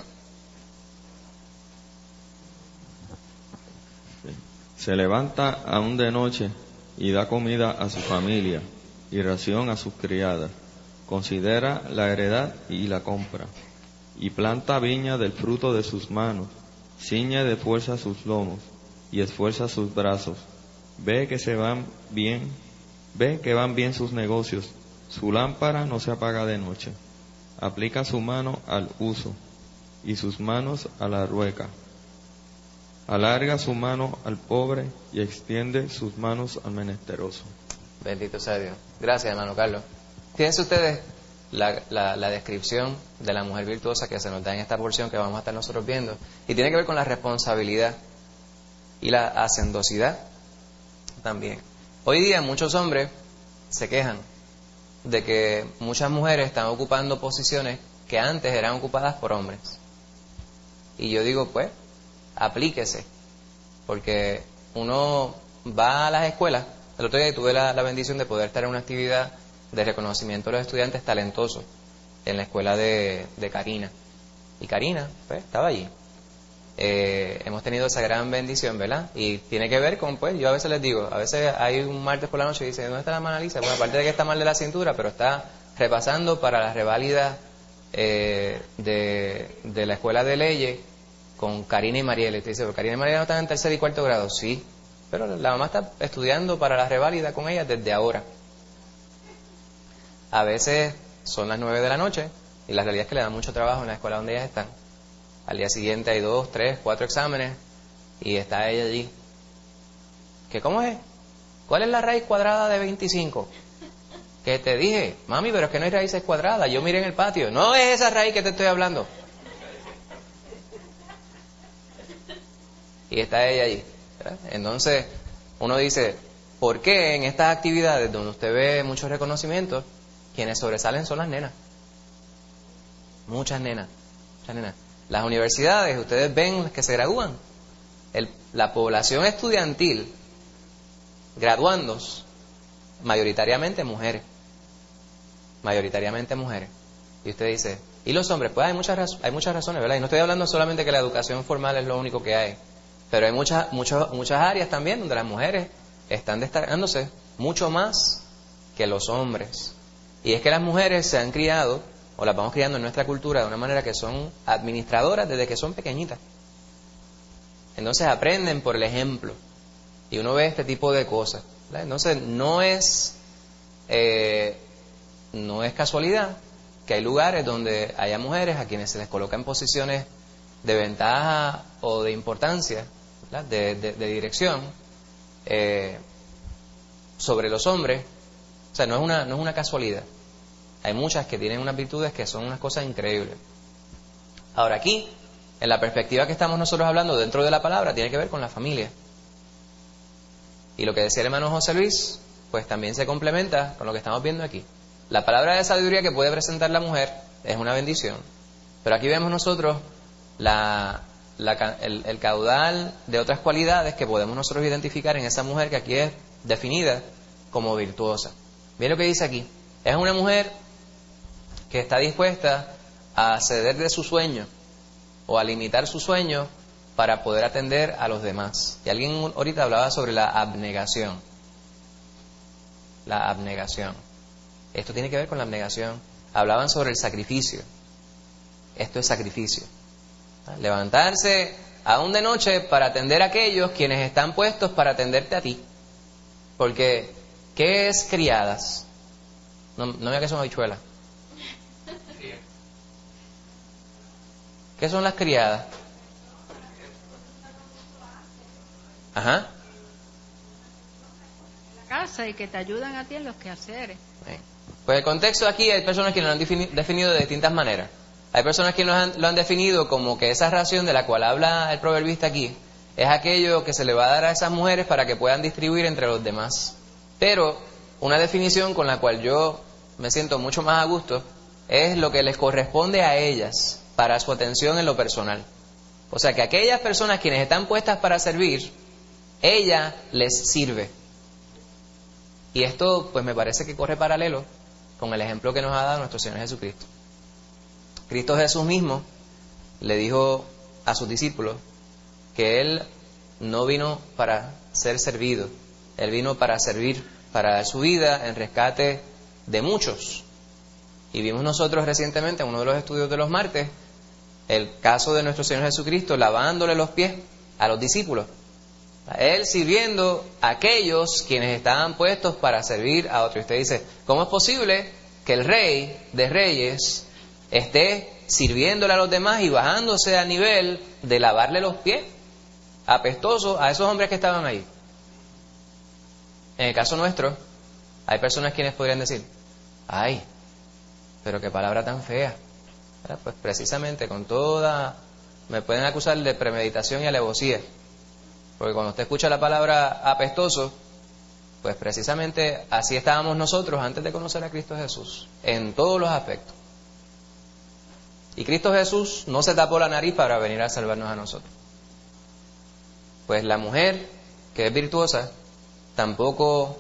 Se levanta aún de noche y da comida a su familia y ración a sus criadas. Considera la heredad y la compra, y planta viña del fruto de sus manos. Ciñe de fuerza sus lomos y esfuerza sus brazos. Ve que se van bien, ve que van bien sus negocios. Su lámpara no se apaga de noche. Aplica su mano al uso y sus manos a la rueca. Alarga su mano al pobre y extiende sus manos al menesteroso. Bendito sea Dios. Gracias, hermano Carlos. Fíjense ustedes la, la, la descripción de la mujer virtuosa que se nos da en esta porción que vamos a estar nosotros viendo. Y tiene que ver con la responsabilidad y la hacendosidad también. Hoy día muchos hombres se quejan de que muchas mujeres están ocupando posiciones que antes eran ocupadas por hombres. Y yo digo, pues, aplíquese, porque uno va a las escuelas. El otro día tuve la, la bendición de poder estar en una actividad de reconocimiento de los estudiantes talentosos en la escuela de, de Karina. Y Karina, pues, estaba allí. Eh, hemos tenido esa gran bendición, ¿verdad? Y tiene que ver con, pues, yo a veces les digo, a veces hay un martes por la noche y dicen, ¿dónde está la hermana Lisa? Bueno, aparte de que está mal de la cintura, pero está repasando para la reválida eh, de, de la escuela de leyes con Karina y Mariela. Y te dice, pero Karina y Mariela no están en tercer y cuarto grado. Sí, pero la mamá está estudiando para la reválida con ella desde ahora. A veces son las nueve de la noche y la realidad es que le dan mucho trabajo en la escuela donde ellas están. Al día siguiente hay dos, tres, cuatro exámenes y está ella allí. ¿Qué cómo es? ¿Cuál es la raíz cuadrada de veinticinco? Que te dije, mami, pero es que no hay raíces cuadradas. Yo miré en el patio. No es esa raíz que te estoy hablando. Y está ella allí, ¿verdad? Entonces uno dice, ¿por qué en estas actividades donde usted ve muchos reconocimientos, quienes sobresalen son las nenas? Muchas nenas, muchas nenas. Las universidades, ustedes ven que se gradúan. El, la población estudiantil, graduandos, mayoritariamente mujeres. Mayoritariamente mujeres. Y usted dice, ¿y los hombres? Pues hay muchas, hay muchas razones, ¿verdad? Y no estoy hablando solamente que la educación formal es lo único que hay. Pero hay muchas, muchas, muchas áreas también donde las mujeres están destacándose mucho más que los hombres. Y es que las mujeres se han criado, o las vamos criando en nuestra cultura de una manera que son administradoras desde que son pequeñitas. Entonces aprenden por el ejemplo. Y uno ve este tipo de cosas, ¿verdad? Entonces no es, eh, no es casualidad que hay lugares donde haya mujeres a quienes se les coloca en posiciones de ventaja o de importancia, de, de, de dirección eh, sobre los hombres. O sea, no es una, no es una casualidad. Hay muchas que tienen unas virtudes que son unas cosas increíbles. Ahora aquí, en la perspectiva que estamos nosotros hablando dentro de la palabra, tiene que ver con la familia. Y lo que decía el hermano José Luis, pues también se complementa con lo que estamos viendo aquí. La palabra de sabiduría que puede presentar la mujer es una bendición. Pero aquí vemos nosotros la, la, el, el caudal de otras cualidades que podemos nosotros identificar en esa mujer que aquí es definida como virtuosa. Miren lo que dice aquí. Es una mujer que está dispuesta a ceder de su sueño o a limitar su sueño para poder atender a los demás. Y alguien ahorita hablaba sobre la abnegación. La abnegación. Esto tiene que ver con la abnegación. Hablaban sobre el sacrificio. Esto es sacrificio. Levantarse aún de noche para atender a aquellos quienes están puestos para atenderte a ti. Porque, ¿qué es criadas? No, no me diga que son habichuelas. ¿Qué son las criadas? Ajá. Casa y que te ayudan a ti en los quehaceres. Pues el contexto aquí hay personas que lo han definido de distintas maneras. Hay personas que lo han, lo han definido como que esa ración de la cual habla el proverbista aquí es aquello que se le va a dar a esas mujeres para que puedan distribuir entre los demás. Pero una definición con la cual yo me siento mucho más a gusto es lo que les corresponde a ellas para su atención en lo personal. O sea que aquellas personas quienes están puestas para servir, ella les sirve. Y esto pues me parece que corre paralelo con el ejemplo que nos ha dado nuestro Señor Jesucristo. Cristo Jesús mismo le dijo a sus discípulos que Él no vino para ser servido, Él vino para servir, para dar su vida en rescate de muchos. Y vimos nosotros recientemente en uno de los estudios de los martes el caso de nuestro Señor Jesucristo lavándole los pies a los discípulos. Él sirviendo a aquellos quienes estaban puestos para servir a otros. Y usted dice, ¿cómo es posible que el Rey de Reyes esté sirviéndole a los demás y bajándose al nivel de lavarle los pies apestosos a esos hombres que estaban ahí? En el caso nuestro, hay personas quienes podrían decir, ay, pero qué palabra tan fea. Pues precisamente con toda, me pueden acusar de premeditación y alevosía. Porque cuando usted escucha la palabra apestoso, pues precisamente así estábamos nosotros antes de conocer a Cristo Jesús, en todos los aspectos. Y Cristo Jesús no se tapó la nariz para venir a salvarnos a nosotros. Pues la mujer que es virtuosa tampoco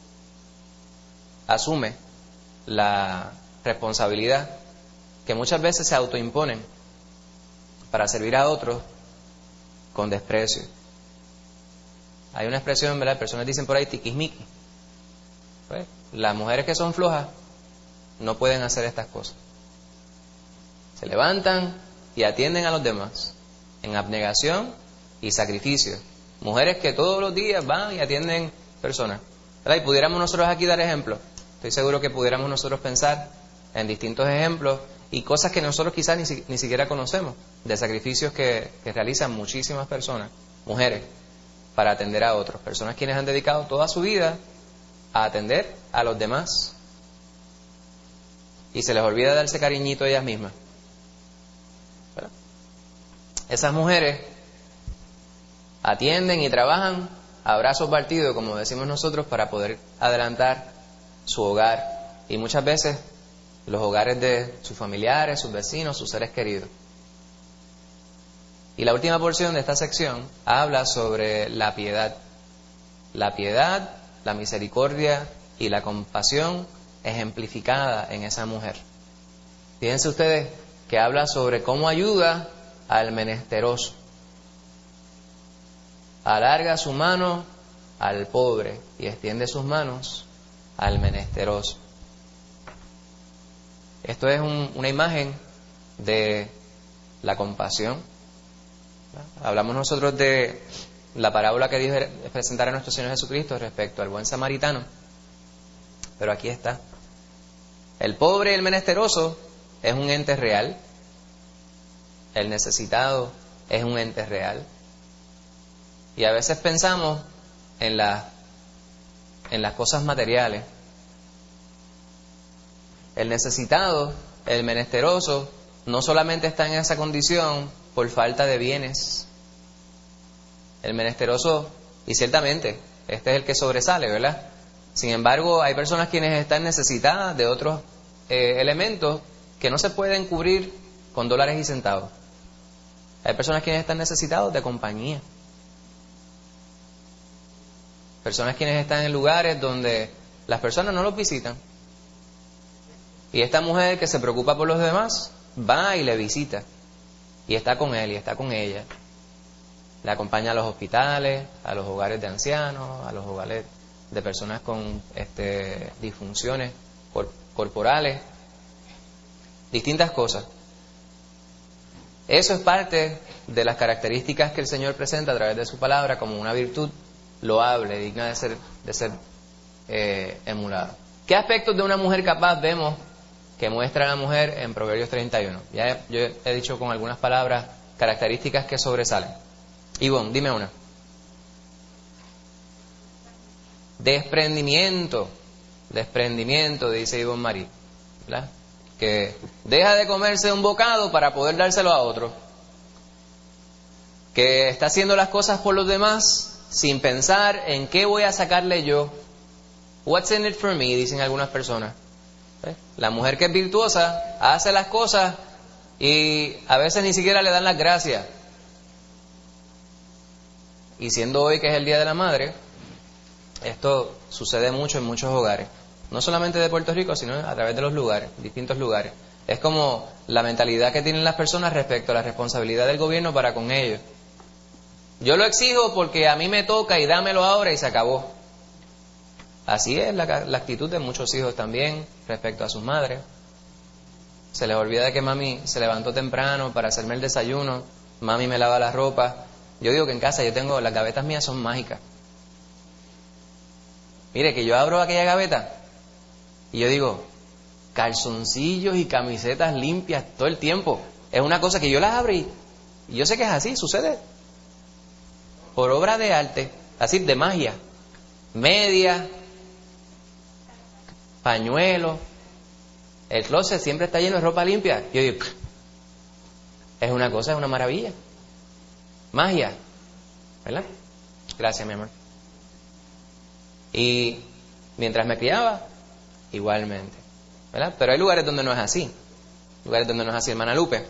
asume la responsabilidad que muchas veces se autoimponen para servir a otros con desprecio. Hay una expresión, ¿verdad? Personas dicen por ahí tiquismiqui. Pues, las mujeres que son flojas no pueden hacer estas cosas. Se levantan y atienden a los demás en abnegación y sacrificio. Mujeres que todos los días van y atienden personas. ¿Verdad? Y pudiéramos nosotros aquí dar ejemplos. Estoy seguro que pudiéramos nosotros pensar en distintos ejemplos y cosas que nosotros quizás ni, si, ni siquiera conocemos, de sacrificios que, que realizan muchísimas personas, mujeres, para atender a otros. Personas quienes han dedicado toda su vida a atender a los demás. Y se les olvida darse cariñito a ellas mismas. ¿Verdad? Esas mujeres atienden y trabajan a brazos partidos, como decimos nosotros, para poder adelantar su hogar. Y muchas veces los hogares de sus familiares, sus vecinos, sus seres queridos. Y la última porción de esta sección habla sobre la piedad. La piedad, la misericordia y la compasión ejemplificada en esa mujer. Fíjense ustedes que habla sobre cómo ayuda al menesteroso. Alarga su mano al pobre y extiende sus manos al menesteroso. Esto es un, una imagen de la compasión. Hablamos nosotros de la parábola que dijo presentar a nuestro Señor Jesucristo respecto al buen samaritano. Pero aquí está. El pobre y el menesteroso es un ente real. El necesitado es un ente real. Y a veces pensamos en, la, en las cosas materiales. El necesitado, el menesteroso, no solamente está en esa condición por falta de bienes. El menesteroso, y ciertamente, este es el que sobresale, ¿verdad? Sin embargo, hay personas quienes están necesitadas de otros eh, elementos que no se pueden cubrir con dólares y centavos. Hay personas quienes están necesitados de compañía. Personas quienes están en lugares donde las personas no los visitan. Y esta mujer que se preocupa por los demás, va y le visita. y está con él y está con ella. Le acompaña a los hospitales, a los hogares de ancianos, a los hogares de personas con este, disfunciones cor- corporales, distintas cosas. Eso es parte de las características que el Señor presenta a través de su palabra como una virtud loable, digna de ser, de ser eh, emulada. ¿Qué aspectos de una mujer capaz vemos que muestra a la mujer en Proverbios treinta y uno? Ya he, yo he dicho con algunas palabras características que sobresalen. Ivonne, dime una. Desprendimiento. Desprendimiento, dice Ivonne Marie, ¿verdad? Que deja de comerse un bocado para poder dárselo a otro. Que está haciendo las cosas por los demás sin pensar en qué voy a sacarle yo. What's in it for me, dicen algunas personas. ¿Eh? La mujer que es virtuosa hace las cosas y a veces ni siquiera le dan las gracias. Y siendo hoy que es el Día de la Madre, esto sucede mucho en muchos hogares. No solamente de Puerto Rico, sino a través de los lugares, distintos lugares. Es como la mentalidad que tienen las personas respecto a la responsabilidad del gobierno para con ellos. Yo lo exijo porque a mí me toca y dámelo ahora y se acabó. Así es la, la actitud de muchos hijos también respecto a sus madres. Se les olvida que mami se levantó temprano para hacerme el desayuno, mami me lava la ropa. Yo digo que en casa yo tengo, las gavetas mías son mágicas. Mire, que yo abro aquella gaveta y yo digo, calzoncillos y camisetas limpias todo el tiempo. Es una cosa que yo las abro y, y yo sé que es así, sucede. Por obra de arte, así de magia. Media, pañuelo. El closet siempre está lleno de ropa limpia. Yo digo, es una cosa, es una maravilla. Magia, ¿verdad? Gracias, mi amor. Y mientras me criaba, igualmente, ¿verdad? Pero hay lugares donde no es así. Lugares donde no es así, hermana Lupe.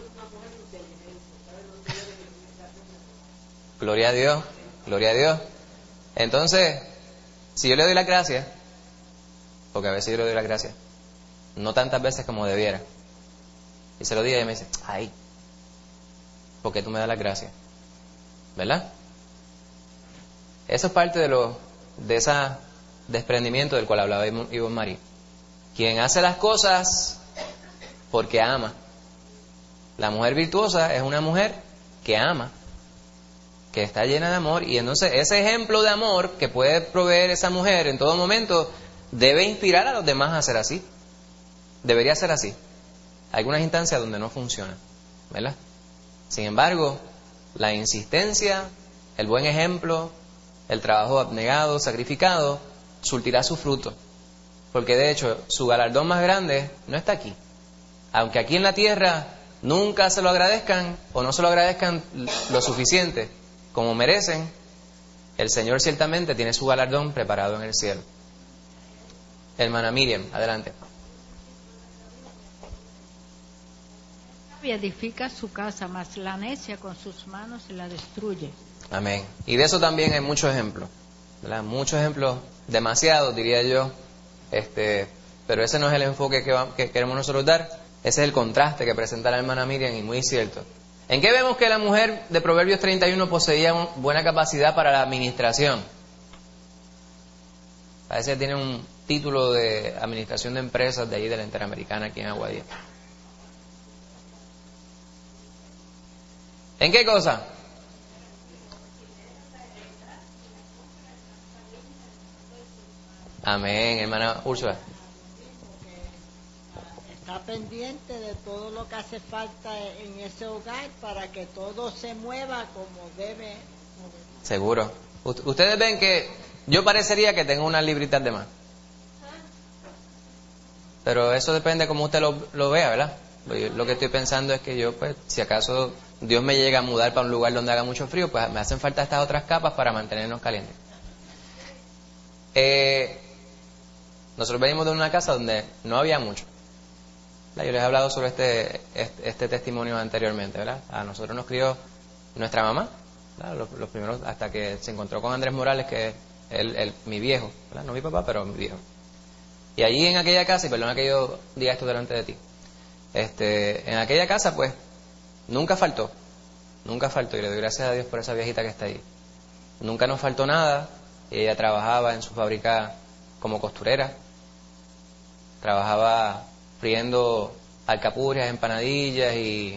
Gloria a Dios, gloria a Dios. Entonces, si yo le doy las gracias, porque a veces yo le doy las gracias, no tantas veces como debiera, y se lo diga y ella me dice, ay, ¿por qué tú me das las gracias? ¿Verdad? Eso es parte de lo de ese desprendimiento del cual hablaba Ivonne Marie. Quien hace las cosas porque ama. La mujer virtuosa es una mujer que ama, que está llena de amor, y entonces ese ejemplo de amor que puede proveer esa mujer en todo momento debe inspirar a los demás a ser así. Debería ser así. Hay algunas instancias donde no funciona, ¿verdad? Sin embargo, la insistencia, el buen ejemplo, el trabajo abnegado, sacrificado, surtirá su fruto. Porque de hecho, su galardón más grande no está aquí. Aunque aquí en la tierra nunca se lo agradezcan o no se lo agradezcan lo suficiente como merecen, el Señor ciertamente tiene su galardón preparado en el cielo. Hermana Miriam, adelante. Y edifica su casa, mas la necia con sus manos la destruye. Amén. Y de eso también hay muchos ejemplos, ¿verdad? Muchos ejemplos, demasiados diría yo, este, pero ese no es el enfoque que, va, que queremos nosotros dar. Ese es el contraste que presenta la hermana Miriam, y muy cierto. ¿En qué vemos que la mujer de Proverbios treinta y uno poseía una buena capacidad para la administración? Parece que tiene un título de administración de empresas de allí de la Interamericana aquí en Aguadilla. ¿En qué cosa? Amén, hermana Úrsula. Está pendiente de todo lo que hace falta en ese hogar para que todo se mueva como debe. Seguro. Ustedes ven que yo parecería que tengo unas libritas de más. Pero eso depende como usted lo, lo vea, ¿verdad? Lo que estoy pensando es que yo, pues, si acaso Dios me llega a mudar para un lugar donde haga mucho frío, pues me hacen falta estas otras capas para mantenernos calientes. Eh, nosotros venimos de una casa donde no había mucho. Yo les he hablado sobre este, este, este testimonio anteriormente, ¿verdad? A nosotros nos crió nuestra mamá, los, los primeros, hasta que se encontró con Andrés Morales, que es el, el, mi viejo, ¿verdad? No mi papá, pero mi viejo. Y allí en aquella casa, y perdona que yo diga esto delante de ti, este, en aquella casa, pues, nunca faltó, nunca faltó, y le doy gracias a Dios por esa viejita que está ahí. Nunca nos faltó nada. Ella trabajaba en su fábrica como costurera, trabajaba friendo alcapurrias, empanadillas y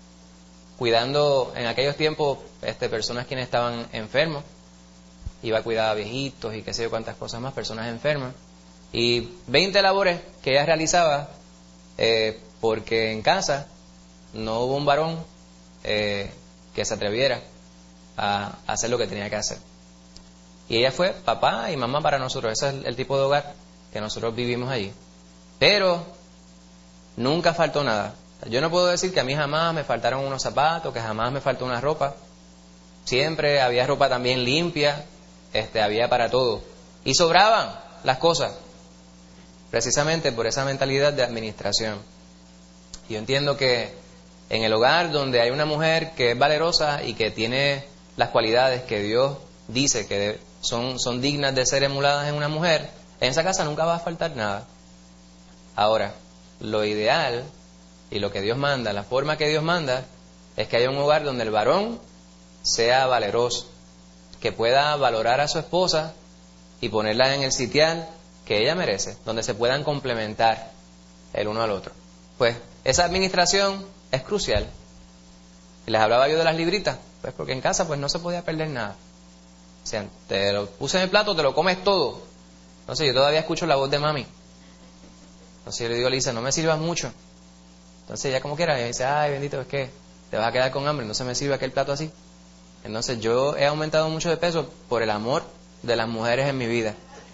cuidando en aquellos tiempos este, personas quienes estaban enfermos. Iba a cuidar a viejitos y qué sé yo cuántas cosas más, personas enfermas. Y veinte labores que ella realizaba eh, porque en casa no hubo un varón eh, que se atreviera a hacer lo que tenía que hacer. Y ella fue papá y mamá para nosotros. Ese es el tipo de hogar que nosotros vivimos allí. Pero nunca faltó nada. Yo no puedo decir que a mí jamás me faltaron unos zapatos, que jamás me faltó una ropa. Siempre había ropa también limpia, este, había para todo. Y sobraban las cosas, precisamente por esa mentalidad de administración. Y yo entiendo que en el hogar donde hay una mujer que es valerosa y que tiene las cualidades que Dios dice que son, son dignas de ser emuladas en una mujer, en esa casa nunca va a faltar nada. Ahora, lo ideal y lo que Dios manda, la forma que Dios manda, es que haya un hogar donde el varón sea valeroso, que pueda valorar a su esposa y ponerla en el sitial que ella merece, donde se puedan complementar el uno al otro. Pues esa administración es crucial. Y les hablaba yo de las libritas, pues porque en casa pues no se podía perder nada. O sea, te lo puse en el plato, te lo comes todo. Entonces yo todavía escucho la voz de mami. Entonces yo le digo a Lisa, no me sirvas mucho. Entonces ella como quiera, ella dice, ay bendito, es que te vas a quedar con hambre, no se me sirve aquel plato así. Entonces yo he aumentado mucho de peso por el amor de las mujeres en mi vida.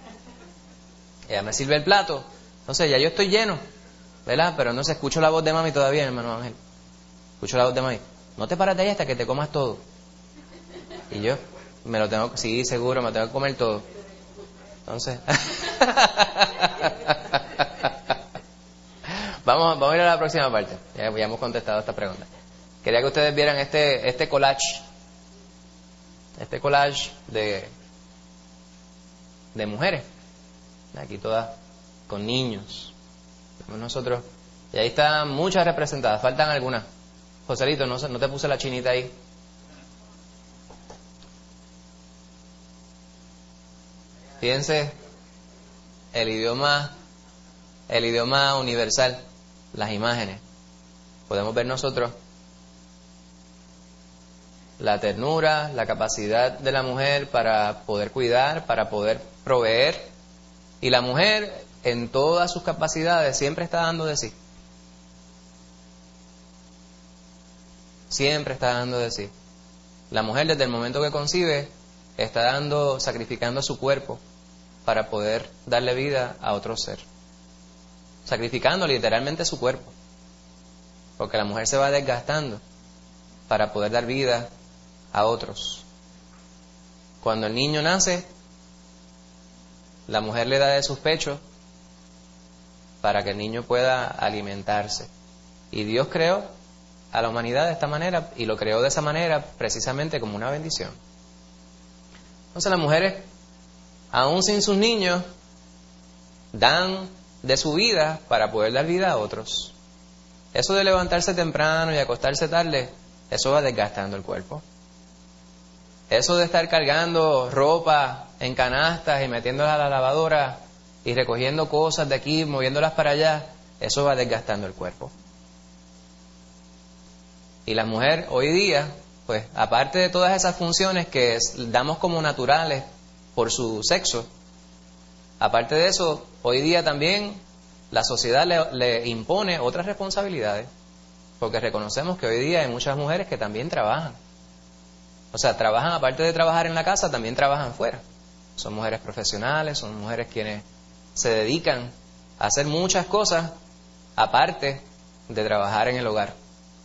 Ella me sirve el plato, entonces ya yo estoy lleno, ¿verdad? Pero no se escucho la voz de mami todavía, hermano Ángel. Escucho la voz de mami, no te paras de ahí hasta que te comas todo. Y yo, me lo tengo, sí, seguro, me lo tengo que comer todo. Entonces, vamos, vamos a ir a la próxima parte. Ya, ya hemos contestado esta pregunta. Quería que ustedes vieran este, este collage, este collage de, de mujeres, aquí todas con niños. Nosotros, y ahí están muchas representadas, faltan algunas. Joselito, no, no te puse la chinita ahí. Fíjense el idioma, el idioma universal, las imágenes. Podemos ver nosotros la ternura, la capacidad de la mujer para poder cuidar, para poder proveer. Y la mujer, en todas sus capacidades, siempre está dando de sí. Siempre está dando de sí. La mujer, desde el momento que concibe, está dando, sacrificando su cuerpo para poder darle vida a otro ser. Sacrificando literalmente su cuerpo. Porque la mujer se va desgastando para poder dar vida a otros. Cuando el niño nace, la mujer le da de sus pechos para que el niño pueda alimentarse. Y Dios creó a la humanidad de esta manera, y lo creó de esa manera precisamente como una bendición. Entonces las mujeres, aún sin sus niños, dan de su vida para poder dar vida a otros. Eso de levantarse temprano y acostarse tarde, eso va desgastando el cuerpo. Eso de estar cargando ropa en canastas y metiéndolas a la lavadora y recogiendo cosas de aquí, moviéndolas para allá, eso va desgastando el cuerpo. Y la mujer hoy día, pues aparte de todas esas funciones que damos como naturales por su sexo, aparte de eso, hoy día también la sociedad le, le impone otras responsabilidades, porque reconocemos que hoy día hay muchas mujeres que también trabajan. O sea, trabajan, aparte de trabajar en la casa, también trabajan fuera. Son mujeres profesionales, son mujeres quienes se dedican a hacer muchas cosas aparte de trabajar en el hogar.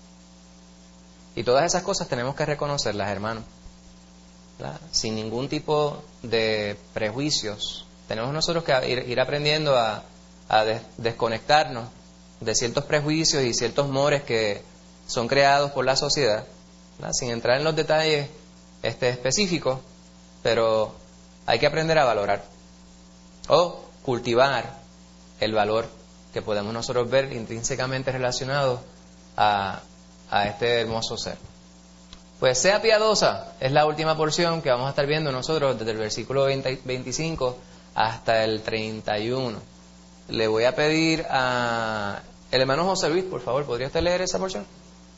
Y todas esas cosas tenemos que reconocerlas, hermanos, ¿verdad? Sin ningún tipo de prejuicios. Tenemos nosotros que ir, ir aprendiendo a, a des, desconectarnos de ciertos prejuicios y ciertos mores que son creados por la sociedad, ¿verdad? Sin entrar en los detalles este, específicos, pero hay que aprender a valorar o cultivar el valor que podemos nosotros ver intrínsecamente relacionado a a este hermoso ser. Pues sea piadosa, es la última porción que vamos a estar viendo nosotros desde el versículo veinte, veinticinco hasta el treinta y uno. Le voy a pedir a el hermano José Luis, por favor, ¿podría usted leer esa porción?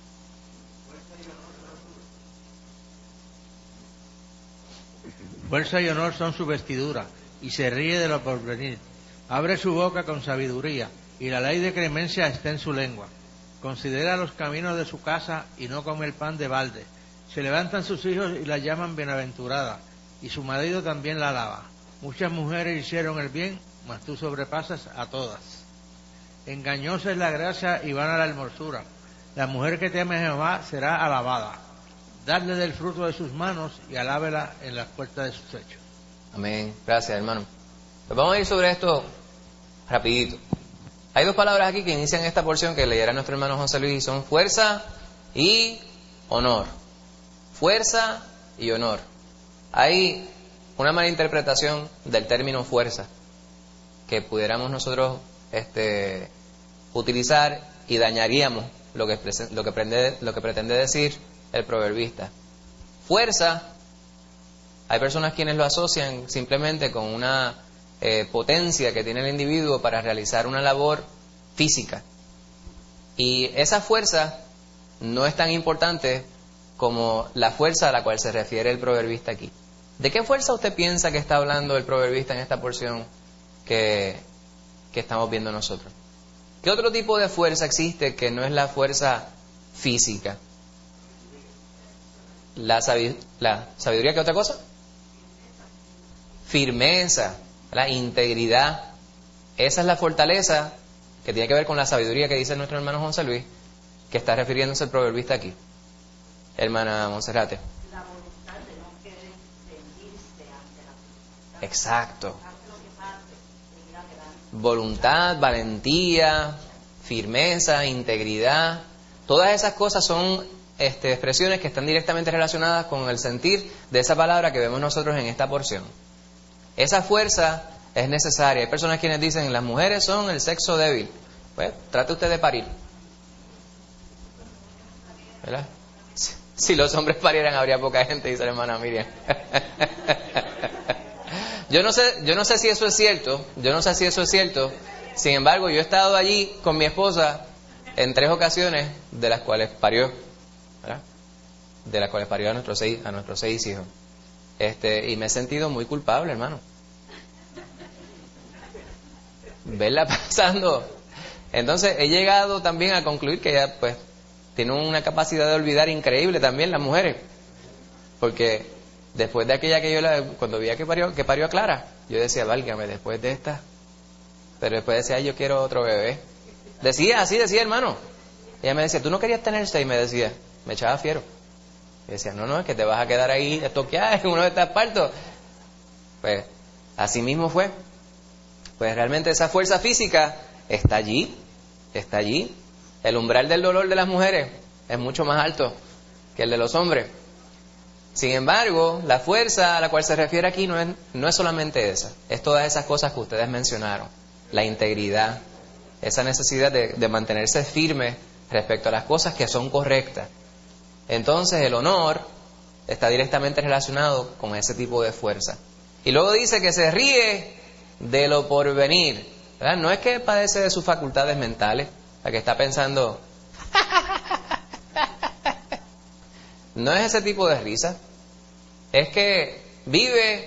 Fuerza y honor son su vestidura, y se ríe de lo porvenir. Abre su boca con sabiduría, y la ley de clemencia está en su lengua. Considera los caminos de su casa, y no come el pan de balde. Se levantan sus hijos y la llaman bienaventurada, y su marido también la alaba. Muchas mujeres hicieron el bien, mas tú sobrepasas a todas. Engañosa es la gracia y vana la hermosura. La mujer que teme a Jehová será alabada. Dadle del fruto de sus manos y alábela en las puertas de sus hechos. Amén. Gracias, hermano. Pues vamos a ir sobre esto rapidito. Hay dos palabras aquí que inician esta porción que leyera nuestro hermano José Luis y son fuerza y honor. Fuerza y honor. Hay una mala interpretación del término fuerza que pudiéramos nosotros este, utilizar y dañaríamos lo que, lo, que pretende, lo que pretende decir el proverbista. Fuerza, hay personas quienes lo asocian simplemente con una eh, potencia que tiene el individuo para realizar una labor física. Y esa fuerza no es tan importante como la fuerza a la cual se refiere el proverbista aquí. ¿De qué fuerza usted piensa que está hablando el proverbista en esta porción que, que estamos viendo nosotros? ¿Qué otro tipo de fuerza existe que no es la fuerza física? La, sabi- la sabiduría, ¿qué otra cosa? Firmeza, la integridad. Esa es la fortaleza que tiene que ver con la sabiduría que dice nuestro hermano José Luis, que está refiriéndose el proverbista aquí. Hermana Monserrate. La voluntad de no querer rendirse ante la voluntad. Exacto. Voluntad, valentía, firmeza, integridad. Todas esas cosas son Este, expresiones que están directamente relacionadas con el sentir de esa palabra que vemos nosotros en esta porción. Esa fuerza es necesaria. Hay personas quienes dicen las mujeres son el sexo débil. Pues trate usted de parir, ¿verdad? Si, si los hombres parieran habría poca gente, dice la hermana Miriam. Yo no sé, yo no sé si eso es cierto. Yo no sé si eso es cierto. Sin embargo, yo he estado allí con mi esposa en tres ocasiones de las cuales parió. ¿verdad? De las cuales parió a nuestros seis, a nuestros seis hijos. Este, y me he sentido muy culpable, hermano. Verla pasando. Entonces he llegado también a concluir que ella pues tiene una capacidad de olvidar increíble también las mujeres. Porque después de aquella que yo la, cuando vi que parió, que parió a Clara, yo decía, válgame, después de esta. Pero después decía, ay, yo quiero otro bebé. Decía, así decía, hermano. Ella me decía, tú no querías tener seis, me decía. Me echaba fiero. Y decía, no, no, es que te vas a quedar ahí estoqueada en uno de estos partos. Pues así mismo fue. Pues realmente esa fuerza física está allí, está allí. El umbral del dolor de las mujeres es mucho más alto que el de los hombres. Sin embargo, la fuerza a la cual se refiere aquí no es, no es solamente esa, es todas esas cosas que ustedes mencionaron. La integridad, esa necesidad de, de mantenerse firme respecto a las cosas que son correctas. Entonces el honor está directamente relacionado con ese tipo de fuerza. Y luego dice que se ríe de lo porvenir, ¿verdad? No es que padece de sus facultades mentales, la que está pensando no es ese tipo de risa, es que vive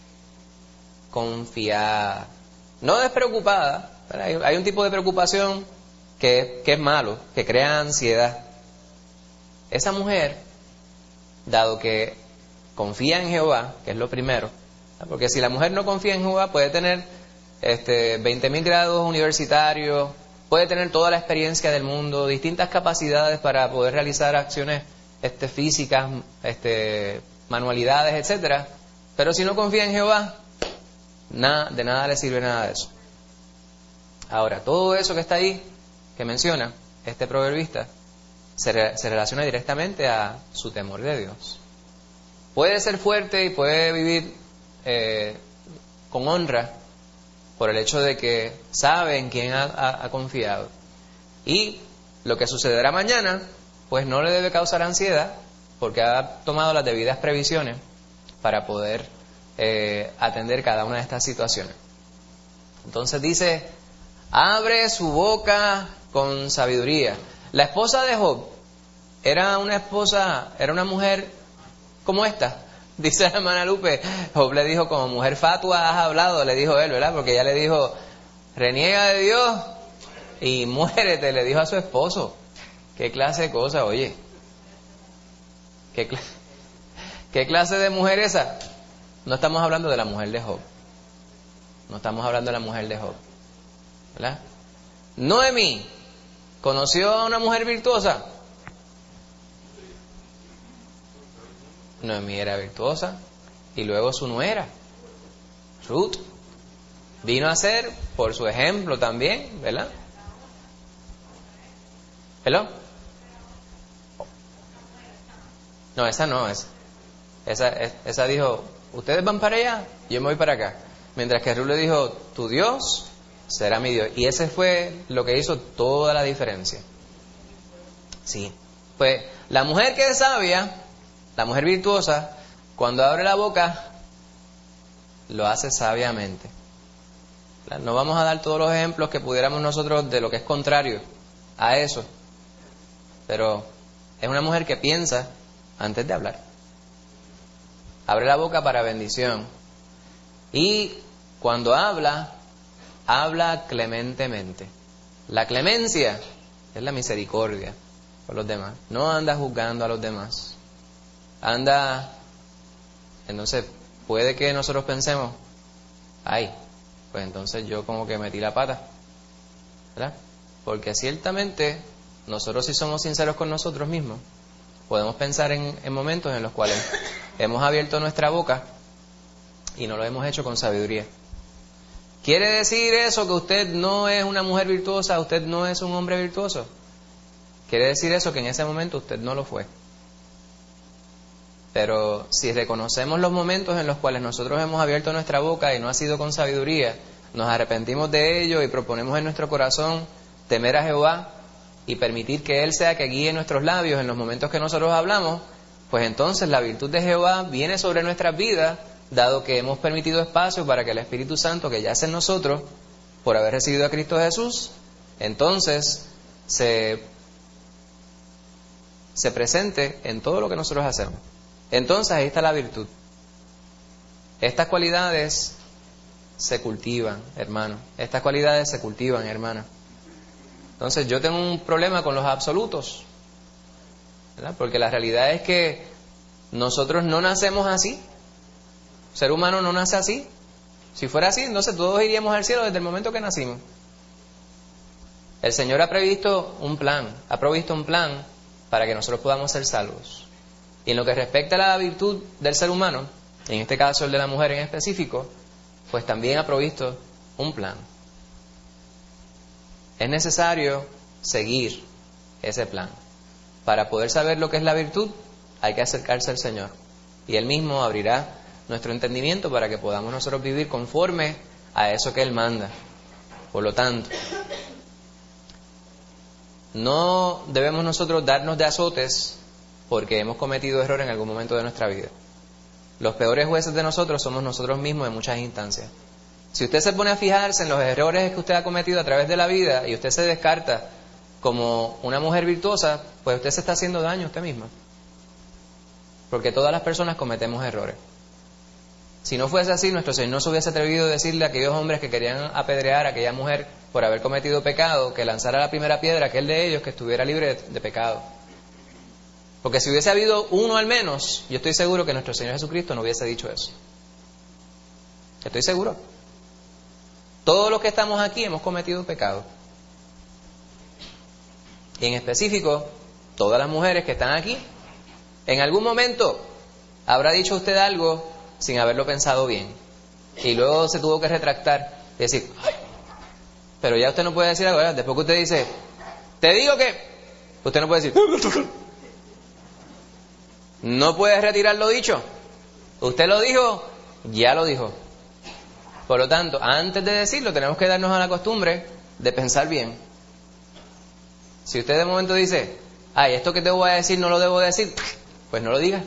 confiada, no despreocupada, ¿verdad? Hay, hay un tipo de preocupación que, que es malo, que crea ansiedad. Esa mujer, dado que confía en Jehová, que es lo primero, ¿verdad? Porque si la mujer no confía en Jehová puede tener este, veinte mil grados universitarios, puede tener toda la experiencia del mundo, distintas capacidades para poder realizar acciones este, físicas, este, manualidades, etcétera. Pero si no confía en Jehová, nada, de nada le sirve nada de eso. Ahora, todo eso que está ahí, que menciona este proverbista, se, re, se relaciona directamente a su temor de Dios. Puede ser fuerte y puede vivir eh, con honra por el hecho de que sabe en quién ha, ha, ha confiado. Y lo que sucederá mañana, pues no le debe causar ansiedad porque ha tomado las debidas previsiones para poder eh, atender cada una de estas situaciones. Entonces dice, abre su boca con sabiduría. La esposa de Job era una esposa, era una mujer como esta. Dice la hermana Lupe, Job le dijo, como mujer fatua has hablado, le dijo él, ¿verdad? Porque ella le dijo, reniega de Dios y muérete, le dijo a su esposo. ¿Qué clase de cosa, oye? ¿Qué, cl- ¿Qué clase de mujer esa? No estamos hablando de la mujer de Job. No estamos hablando de la mujer de Job, ¿verdad? Noemí conoció a una mujer virtuosa. Noemí era virtuosa y luego su nuera, Ruth, vino a ser por su ejemplo también, ¿verdad? ¿Hello? No, esa no es. Esa, esa dijo, ustedes van para allá, yo me voy para acá. Mientras que Ruth le dijo, tu Dios será mi Dios. Y ese fue lo que hizo toda la diferencia. Sí. Pues la mujer que es sabia, la mujer virtuosa, cuando abre la boca, lo hace sabiamente. No vamos a dar todos los ejemplos que pudiéramos nosotros de lo que es contrario a eso. Pero es una mujer que piensa antes de hablar. Abre la boca para bendición. Y cuando habla, habla clementemente. La clemencia es la misericordia por los demás. No anda juzgando a los demás. Anda, entonces puede que nosotros pensemos, ay, pues entonces yo como que metí la pata, ¿verdad? Porque ciertamente nosotros, si somos sinceros con nosotros mismos, podemos pensar en, en momentos en los cuales hemos abierto nuestra boca y no lo hemos hecho con sabiduría. ¿Quiere decir eso que usted no es una mujer virtuosa, usted no es un hombre virtuoso? Quiere decir eso que en ese momento usted no lo fue. Pero si reconocemos los momentos en los cuales nosotros hemos abierto nuestra boca y no ha sido con sabiduría, nos arrepentimos de ello y proponemos en nuestro corazón temer a Jehová y permitir que Él sea que guíe nuestros labios en los momentos que nosotros hablamos, pues entonces la virtud de Jehová viene sobre nuestras vidas, dado que hemos permitido espacio para que el Espíritu Santo que yace en nosotros, por haber recibido a Cristo Jesús, entonces se, se presente en todo lo que nosotros hacemos. Entonces ahí está la virtud. Estas cualidades se cultivan, hermano. Estas cualidades se cultivan, hermana. Entonces yo tengo un problema con los absolutos, ¿verdad? Porque la realidad es que nosotros no nacemos así. El ser humano no nace así. Si fuera así, entonces todos iríamos al cielo desde el momento que nacimos. El Señor ha previsto un plan, ha provisto un plan para que nosotros podamos ser salvos. Y en lo que respecta a la virtud del ser humano, en este caso el de la mujer en específico, pues también ha provisto un plan. Es necesario seguir ese plan. Para poder saber lo que es la virtud, hay que acercarse al Señor. Y Él mismo abrirá nuestro entendimiento para que podamos nosotros vivir conforme a eso que Él manda. Por lo tanto, no debemos nosotros darnos de azotes porque hemos cometido error en algún momento de nuestra vida. Los peores jueces de nosotros somos nosotros mismos en muchas instancias. Si usted se pone a fijarse en los errores que usted ha cometido a través de la vida y usted se descarta como una mujer virtuosa, pues usted se está haciendo daño a usted misma. Porque todas las personas cometemos errores. Si no fuese así, nuestro Señor no se hubiese atrevido a decirle a aquellos hombres que querían apedrear a aquella mujer por haber cometido pecado, que lanzara la primera piedra a aquel de ellos que estuviera libre de, de pecado. Porque si hubiese habido uno al menos, yo estoy seguro que nuestro Señor Jesucristo no hubiese dicho eso. Estoy seguro. Todos los que estamos aquí hemos cometido pecado. Y en específico, todas las mujeres que están aquí, en algún momento habrá dicho usted algo sin haberlo pensado bien. Y luego se tuvo que retractar y decir, ay, pero ya usted no puede decir algo, ¿verdad? Después que usted dice, te digo que, usted no puede decir, no puede retirar lo dicho. Usted lo dijo, ya lo dijo. Por lo tanto, antes de decirlo, tenemos que darnos a la costumbre de pensar bien. Si usted de momento dice, ay, esto que te voy a decir no lo debo decir, pues no lo digas.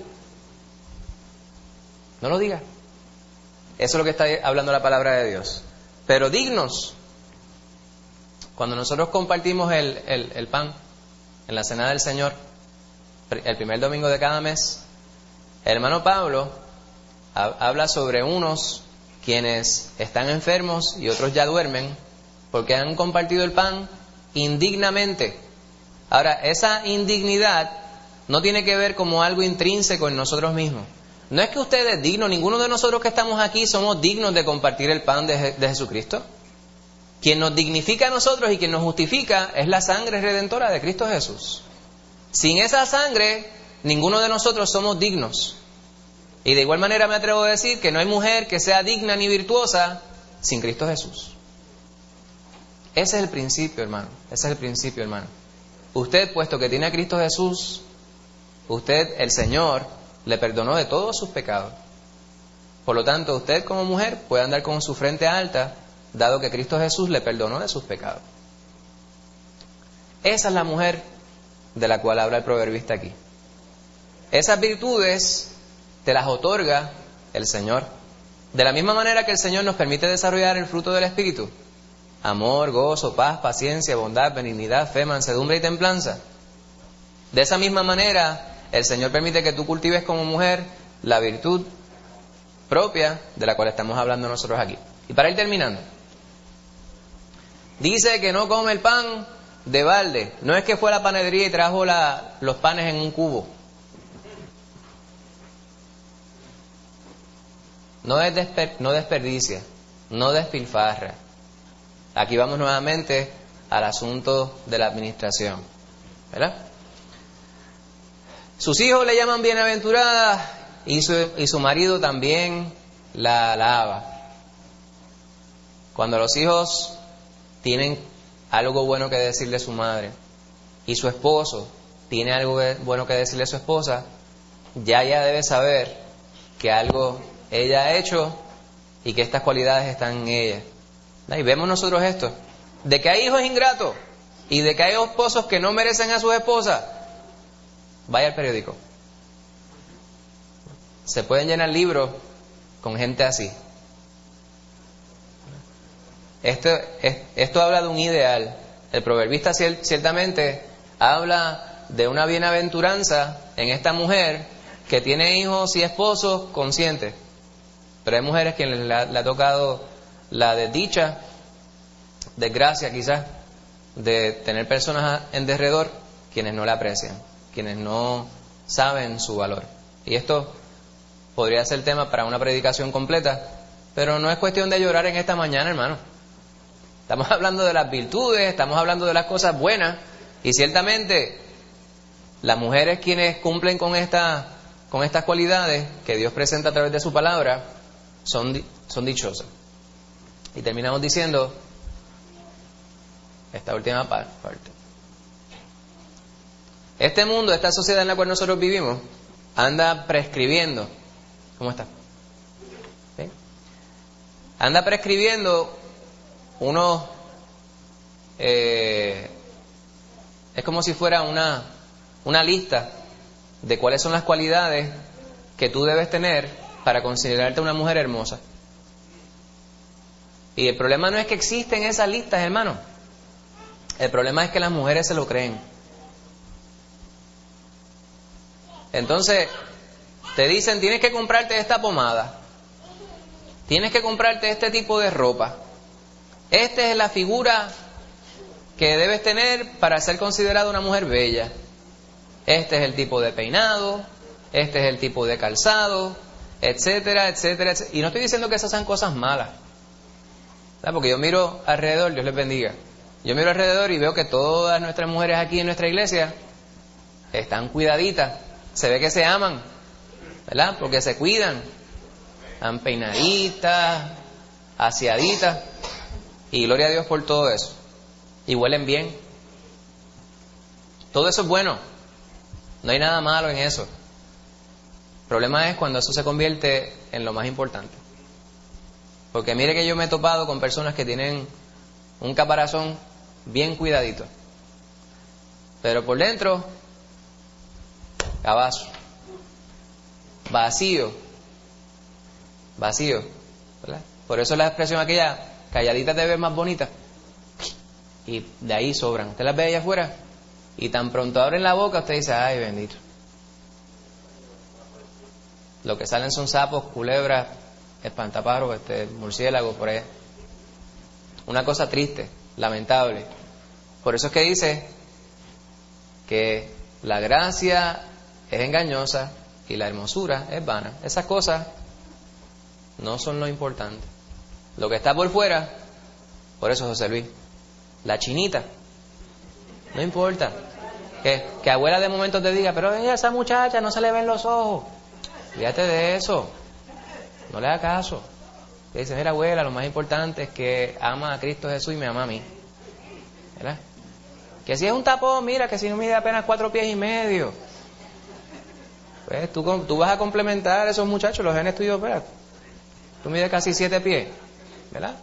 No lo digas. Eso es lo que está hablando la palabra de Dios. Pero dignos. Cuando nosotros compartimos el, el, el pan en la cena del Señor, el primer domingo de cada mes, el hermano Pablo habla sobre unos quienes están enfermos y otros ya duermen porque han compartido el pan indignamente. Ahora, esa indignidad no tiene que ver como algo intrínseco en nosotros mismos. No es que usted es digno, ninguno de nosotros que estamos aquí somos dignos de compartir el pan de, de Jesucristo. Quien nos dignifica a nosotros y quien nos justifica es la sangre redentora de Cristo Jesús. Sin esa sangre, ninguno de nosotros somos dignos. Y de igual manera me atrevo a decir que no hay mujer que sea digna ni virtuosa sin Cristo Jesús. Ese es el principio, hermano. Ese es el principio, hermano. Usted, puesto que tiene a Cristo Jesús, usted, el Señor, le perdonó de todos sus pecados. Por lo tanto, usted como mujer puede andar con su frente alta, dado que Cristo Jesús le perdonó de sus pecados. Esa es la mujer de la cual habla el proverbista aquí. Esas virtudes te las otorga el Señor. De la misma manera que el Señor nos permite desarrollar el fruto del Espíritu: amor, gozo, paz, paciencia, bondad, benignidad, fe, mansedumbre y templanza. De esa misma manera, el Señor permite que tú cultives como mujer la virtud propia de la cual estamos hablando nosotros aquí. Y para ir terminando, dice que no come el pan de balde. No es que fue a la panadería y trajo la, los panes en un cubo. No, es desper, no desperdicia, no despilfarra. Aquí vamos nuevamente al asunto de la administración, ¿verdad? Sus hijos le llaman bienaventurada y su, y su marido también la alaba. Cuando los hijos tienen algo bueno que decirle a su madre y su esposo tiene algo bueno que decirle a su esposa, ya ella debe saber que algo ella ha hecho y que estas cualidades están en ella. Y vemos nosotros esto, de que hay hijos ingratos y de que hay esposos que no merecen a sus esposas. Vaya al periódico. Se pueden llenar libros con gente así. Esto, esto habla de un ideal. El proverbista ciertamente habla de una bienaventuranza en esta mujer que tiene hijos y esposos conscientes. Pero hay mujeres que le ha, le ha tocado la desdicha, desgracia quizás, de tener personas en derredor quienes no la aprecian, quienes no saben su valor. Y esto podría ser tema para una predicación completa, pero no es cuestión de llorar en esta mañana, hermano. Estamos hablando de las virtudes, estamos hablando de las cosas buenas, y ciertamente las mujeres quienes cumplen con, esta, con estas cualidades que Dios presenta a través de su palabra son, son dichosas. Y terminamos diciendo esta última parte. Este mundo, esta sociedad en la cual nosotros vivimos, anda prescribiendo. ¿Cómo está? ¿Sí? Anda prescribiendo unos... Eh, es como si fuera una, una lista de cuáles son las cualidades que tú debes tener para considerarte una mujer hermosa. Y el problema no es que existen esas listas, hermano. El problema es que las mujeres se lo creen. Entonces, te dicen, tienes que comprarte esta pomada, tienes que comprarte este tipo de ropa. Esta es la figura que debes tener para ser considerada una mujer bella. Este es el tipo de peinado, este es el tipo de calzado, etcétera, etcétera, etcétera. Y no estoy diciendo que esas sean cosas malas, ¿verdad? Porque yo miro alrededor, Dios les bendiga. Yo miro alrededor y veo que todas nuestras mujeres aquí en nuestra iglesia están cuidaditas. Se ve que se aman, ¿verdad? Porque se cuidan. Están peinaditas, aseaditas. Y gloria a Dios por todo eso. Y huelen bien. Todo eso es bueno. No hay nada malo en eso. El problema es cuando eso se convierte en lo más importante. Porque mire que yo me he topado con personas que tienen un caparazón bien cuidadito. Pero por dentro cabazo, vacío, vacío, ¿verdad? Por eso la expresión aquella, calladita te ves más bonita, y de ahí sobran. Usted las ve allá afuera y tan pronto abren la boca usted dice, ay bendito, lo que salen son sapos, culebras, espantapájaros, este, murciélagos por ahí. Una cosa triste, lamentable. Por eso es que dice que la gracia es engañosa y la hermosura es vana. Esas cosas no son lo importante. Lo que está por fuera, por eso José Luis, la chinita, no importa. Que, que abuela de momento te diga, pero ella, esa muchacha no se le ven los ojos. Fíjate de eso, no le haga caso. Le dice, mira abuela, lo más importante es que ama a Cristo Jesús y me ama a mí, ¿verdad? Que si es un tapón, mira, que si no mide apenas cuatro pies y medio, pues tú, tú vas a complementar a esos muchachos, los genes tuyos, ¿verdad? Tú mides casi siete pies, ¿verdad?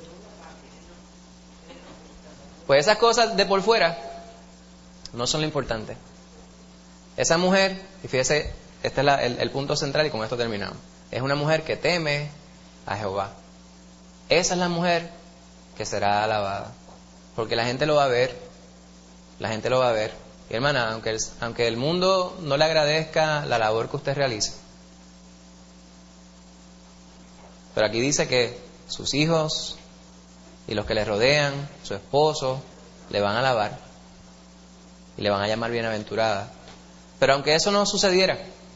Pues esas cosas de por fuera no son lo importante. Esa mujer, y fíjese, este es la, el, el punto central y con esto terminamos, es una mujer que teme a Jehová. Esa es la mujer que será alabada, porque la gente lo va a ver, la gente lo va a ver. Y hermana, aunque el, aunque el mundo no le agradezca la labor que usted realiza, pero aquí dice que sus hijos y los que le rodean, su esposo, le van a alabar y le van a llamar bienaventurada. Pero aunque eso no sucediera,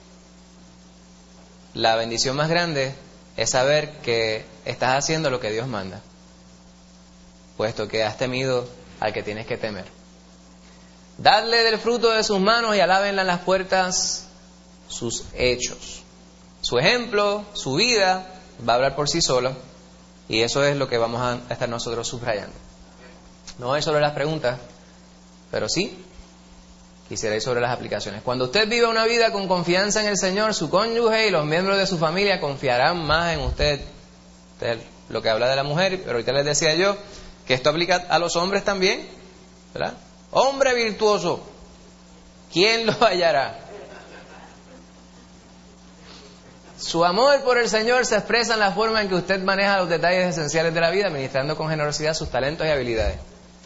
la bendición más grande es saber que estás haciendo lo que Dios manda, puesto que has temido al que tienes que temer. Dadle del fruto de sus manos y alábenla en las puertas sus hechos. Su ejemplo, su vida, va a hablar por sí solo, y eso es lo que vamos a estar nosotros subrayando. No es sobre las preguntas, pero sí quisiera ir sobre las aplicaciones. Cuando usted vive una vida con confianza en el Señor, su cónyuge y los miembros de su familia confiarán más en usted. Este es lo que habla de la mujer, pero ahorita les decía yo que esto aplica a los hombres también, ¿verdad? Hombre virtuoso, ¿quién lo hallará? Su amor por el Señor se expresa en la forma en que usted maneja los detalles esenciales de la vida, administrando con generosidad sus talentos y habilidades.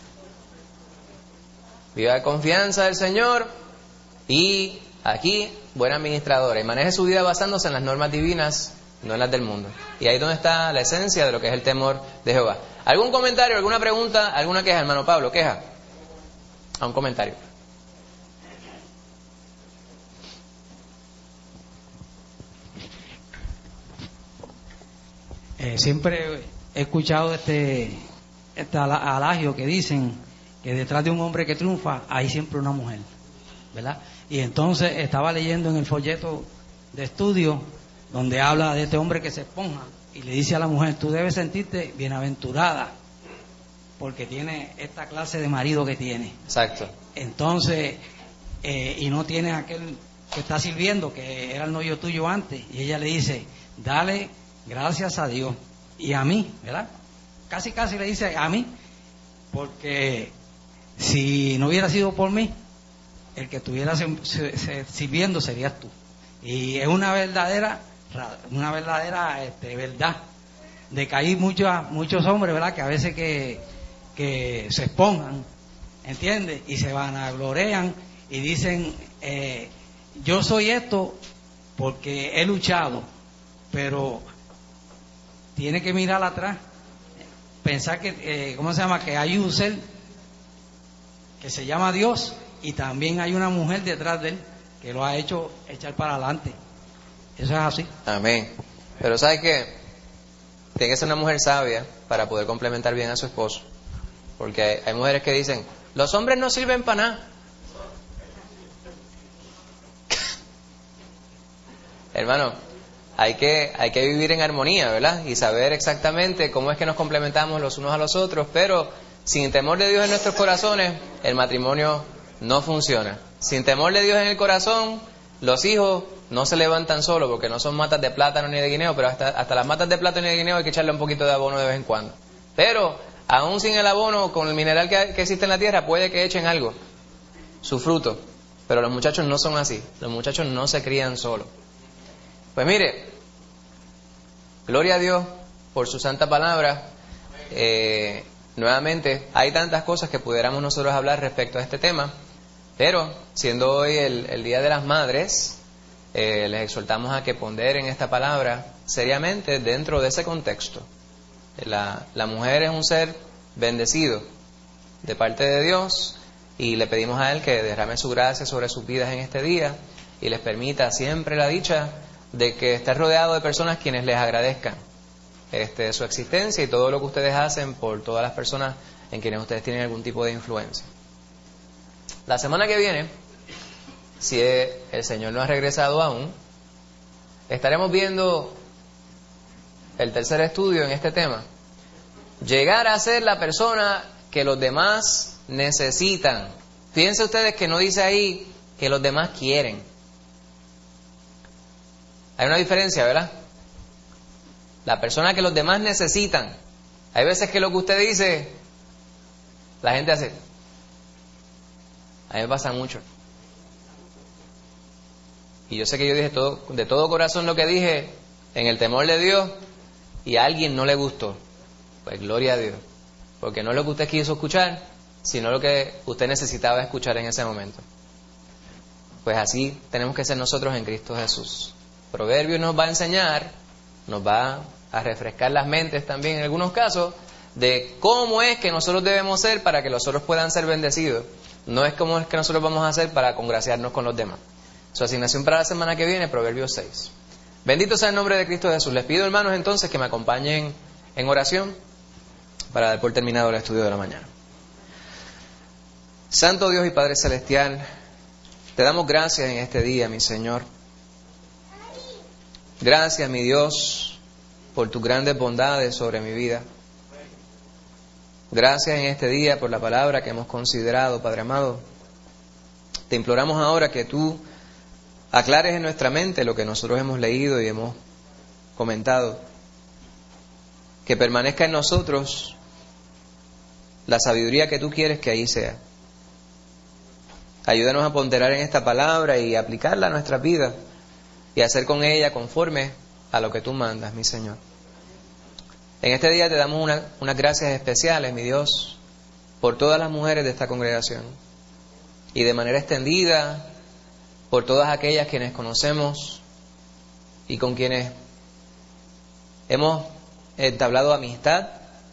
Viva de confianza del Señor y aquí, buena administradora, y maneje su vida basándose en las normas divinas, no en las del mundo. Y ahí es donde está la esencia de lo que es el temor de Jehová. ¿Algún comentario, alguna pregunta, alguna queja, hermano Pablo? ¿Queja? A un comentario. Eh, siempre he escuchado este, este alagio que dicen que detrás de un hombre que triunfa hay siempre una mujer, ¿verdad? Y entonces estaba leyendo en el folleto de estudio donde habla de este hombre que se esponja y le dice a la mujer, tú debes sentirte bienaventurada porque tiene esta clase de marido que tiene. Exacto. Entonces, eh, y no tiene aquel que está sirviendo, que era el novio tuyo antes, y ella le dice, dale gracias a Dios y a mí, ¿verdad? Casi casi le dice a mí, porque si no hubiera sido por mí, el que estuviera sirviendo serías tú. Y es una verdadera, una verdadera este, verdad, de que hay muchos, muchos hombres, ¿verdad?, que a veces que, que se expongan, ¿entiendes? Y se vanaglorean y dicen, eh, yo soy esto porque he luchado, pero tiene que mirar atrás, pensar que, eh, ¿cómo se llama?, que hay un ser que se llama Dios y también hay una mujer detrás de él que lo ha hecho echar para adelante. Eso es así. Amén. Pero ¿sabes qué? Tiene que ser una mujer sabia para poder complementar bien a su esposo, porque hay, hay mujeres que dicen, los hombres no sirven para nada. Hermano, hay que, hay que vivir en armonía, ¿verdad? Y saber exactamente cómo es que nos complementamos los unos a los otros, pero sin temor de Dios en nuestros corazones, el matrimonio no funciona. Sin temor de Dios en el corazón, los hijos no se levantan solos, porque no son matas de plátano ni de guineo, pero hasta, hasta las matas de plátano y de guineo hay que echarle un poquito de abono de vez en cuando. Pero, aún sin el abono, con el mineral que, que existe en la tierra, puede que echen algo, su fruto. Pero los muchachos no son así. Los muchachos no se crían solos. Pues mire, gloria a Dios por su santa palabra. Eh, nuevamente, hay tantas cosas que pudiéramos nosotros hablar respecto a este tema, pero siendo hoy el, el Día de las Madres, eh, les exhortamos a que ponderen esta palabra seriamente dentro de ese contexto. La, la mujer es un ser bendecido de parte de Dios, y le pedimos a Él que derrame su gracia sobre sus vidas en este día y les permita siempre la dicha de que esté rodeado de personas quienes les agradezcan este, su existencia y todo lo que ustedes hacen por todas las personas en quienes ustedes tienen algún tipo de influencia. La semana que viene, si el Señor no ha regresado aún, estaremos viendo el tercer estudio en este tema. Llegar a ser la persona que los demás necesitan. Fíjense ustedes que no dice ahí que los demás quieren. Hay una diferencia, ¿verdad? La persona que los demás necesitan. Hay veces que lo que usted dice, la gente hace. A mí me pasa mucho. Y yo sé que yo dije todo, de todo corazón lo que dije en el temor de Dios, y a alguien no le gustó. Pues gloria a Dios. Porque no es lo que usted quiso escuchar, sino lo que usted necesitaba escuchar en ese momento. Pues así tenemos que ser nosotros en Cristo Jesús. Proverbios nos va a enseñar, nos va a refrescar las mentes también en algunos casos, de cómo es que nosotros debemos ser para que los otros puedan ser bendecidos. No es cómo es que nosotros vamos a hacer para congraciarnos con los demás. Su asignación para la semana que viene, Proverbios seis. Bendito sea el nombre de Cristo Jesús. Les pido, hermanos, entonces que me acompañen en oración para dar por terminado el estudio de la mañana. Santo Dios y Padre Celestial, te damos gracias en este día, mi Señor. Gracias, mi Dios, por tus grandes bondades sobre mi vida. Gracias en este día por la palabra que hemos considerado, Padre amado. Te imploramos ahora que tú aclares en nuestra mente lo que nosotros hemos leído y hemos comentado. Que permanezca en nosotros la sabiduría que tú quieres que ahí sea. Ayúdanos a ponderar en esta palabra y aplicarla a nuestras vidas y hacer con ella conforme a lo que tú mandas, mi Señor. En este día te damos una, unas gracias especiales, mi Dios, por todas las mujeres de esta congregación y de manera extendida por todas aquellas quienes conocemos y con quienes hemos entablado amistad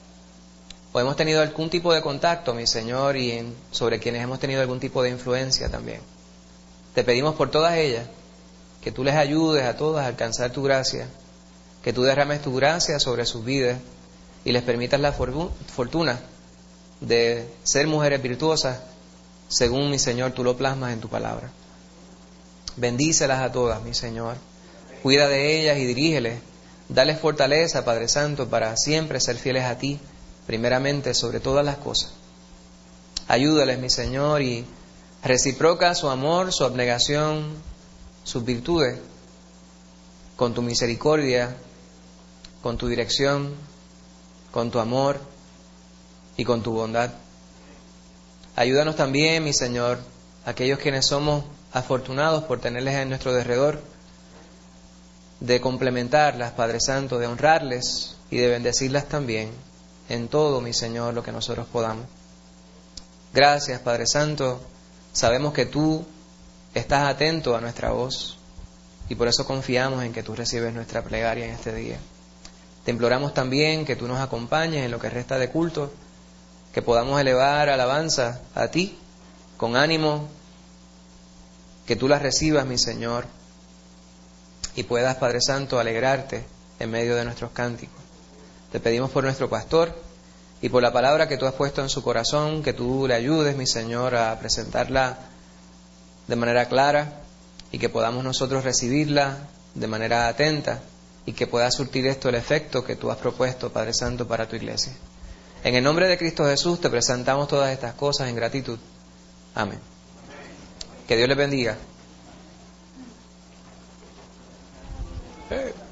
o hemos tenido algún tipo de contacto, mi Señor, y en, sobre quienes hemos tenido algún tipo de influencia también. Te pedimos por todas ellas que tú les ayudes a todas a alcanzar tu gracia, que tú derrames tu gracia sobre sus vidas y les permitas la fortuna de ser mujeres virtuosas según, mi Señor, tú lo plasmas en tu palabra. Bendícelas a todas, mi Señor. Cuida de ellas y dirígeles. Dales fortaleza, Padre Santo, para siempre ser fieles a ti, primeramente sobre todas las cosas. Ayúdales, mi Señor, y reciproca su amor, su abnegación, sus virtudes, con tu misericordia, con tu dirección, con tu amor y con tu bondad. Ayúdanos también, mi Señor, aquellos quienes somos afortunados por tenerles en nuestro derredor, de complementarlas, Padre Santo, de honrarles y de bendecirlas también en todo, mi Señor, lo que nosotros podamos. Gracias, Padre Santo. Sabemos que tú estás atento a nuestra voz y por eso confiamos en que tú recibes nuestra plegaria en este día. Te imploramos también que tú nos acompañes en lo que resta de culto, que podamos elevar alabanza a ti con ánimo, que tú las recibas, mi Señor, y puedas, Padre Santo, alegrarte en medio de nuestros cánticos. Te pedimos por nuestro pastor y por la palabra que tú has puesto en su corazón, que tú le ayudes, mi Señor, a presentarla de manera clara y que podamos nosotros recibirla de manera atenta y que pueda surtir esto el efecto que tú has propuesto, Padre Santo, para tu iglesia. En el nombre de Cristo Jesús te presentamos todas estas cosas en gratitud. Amén. Que Dios les bendiga. Hey.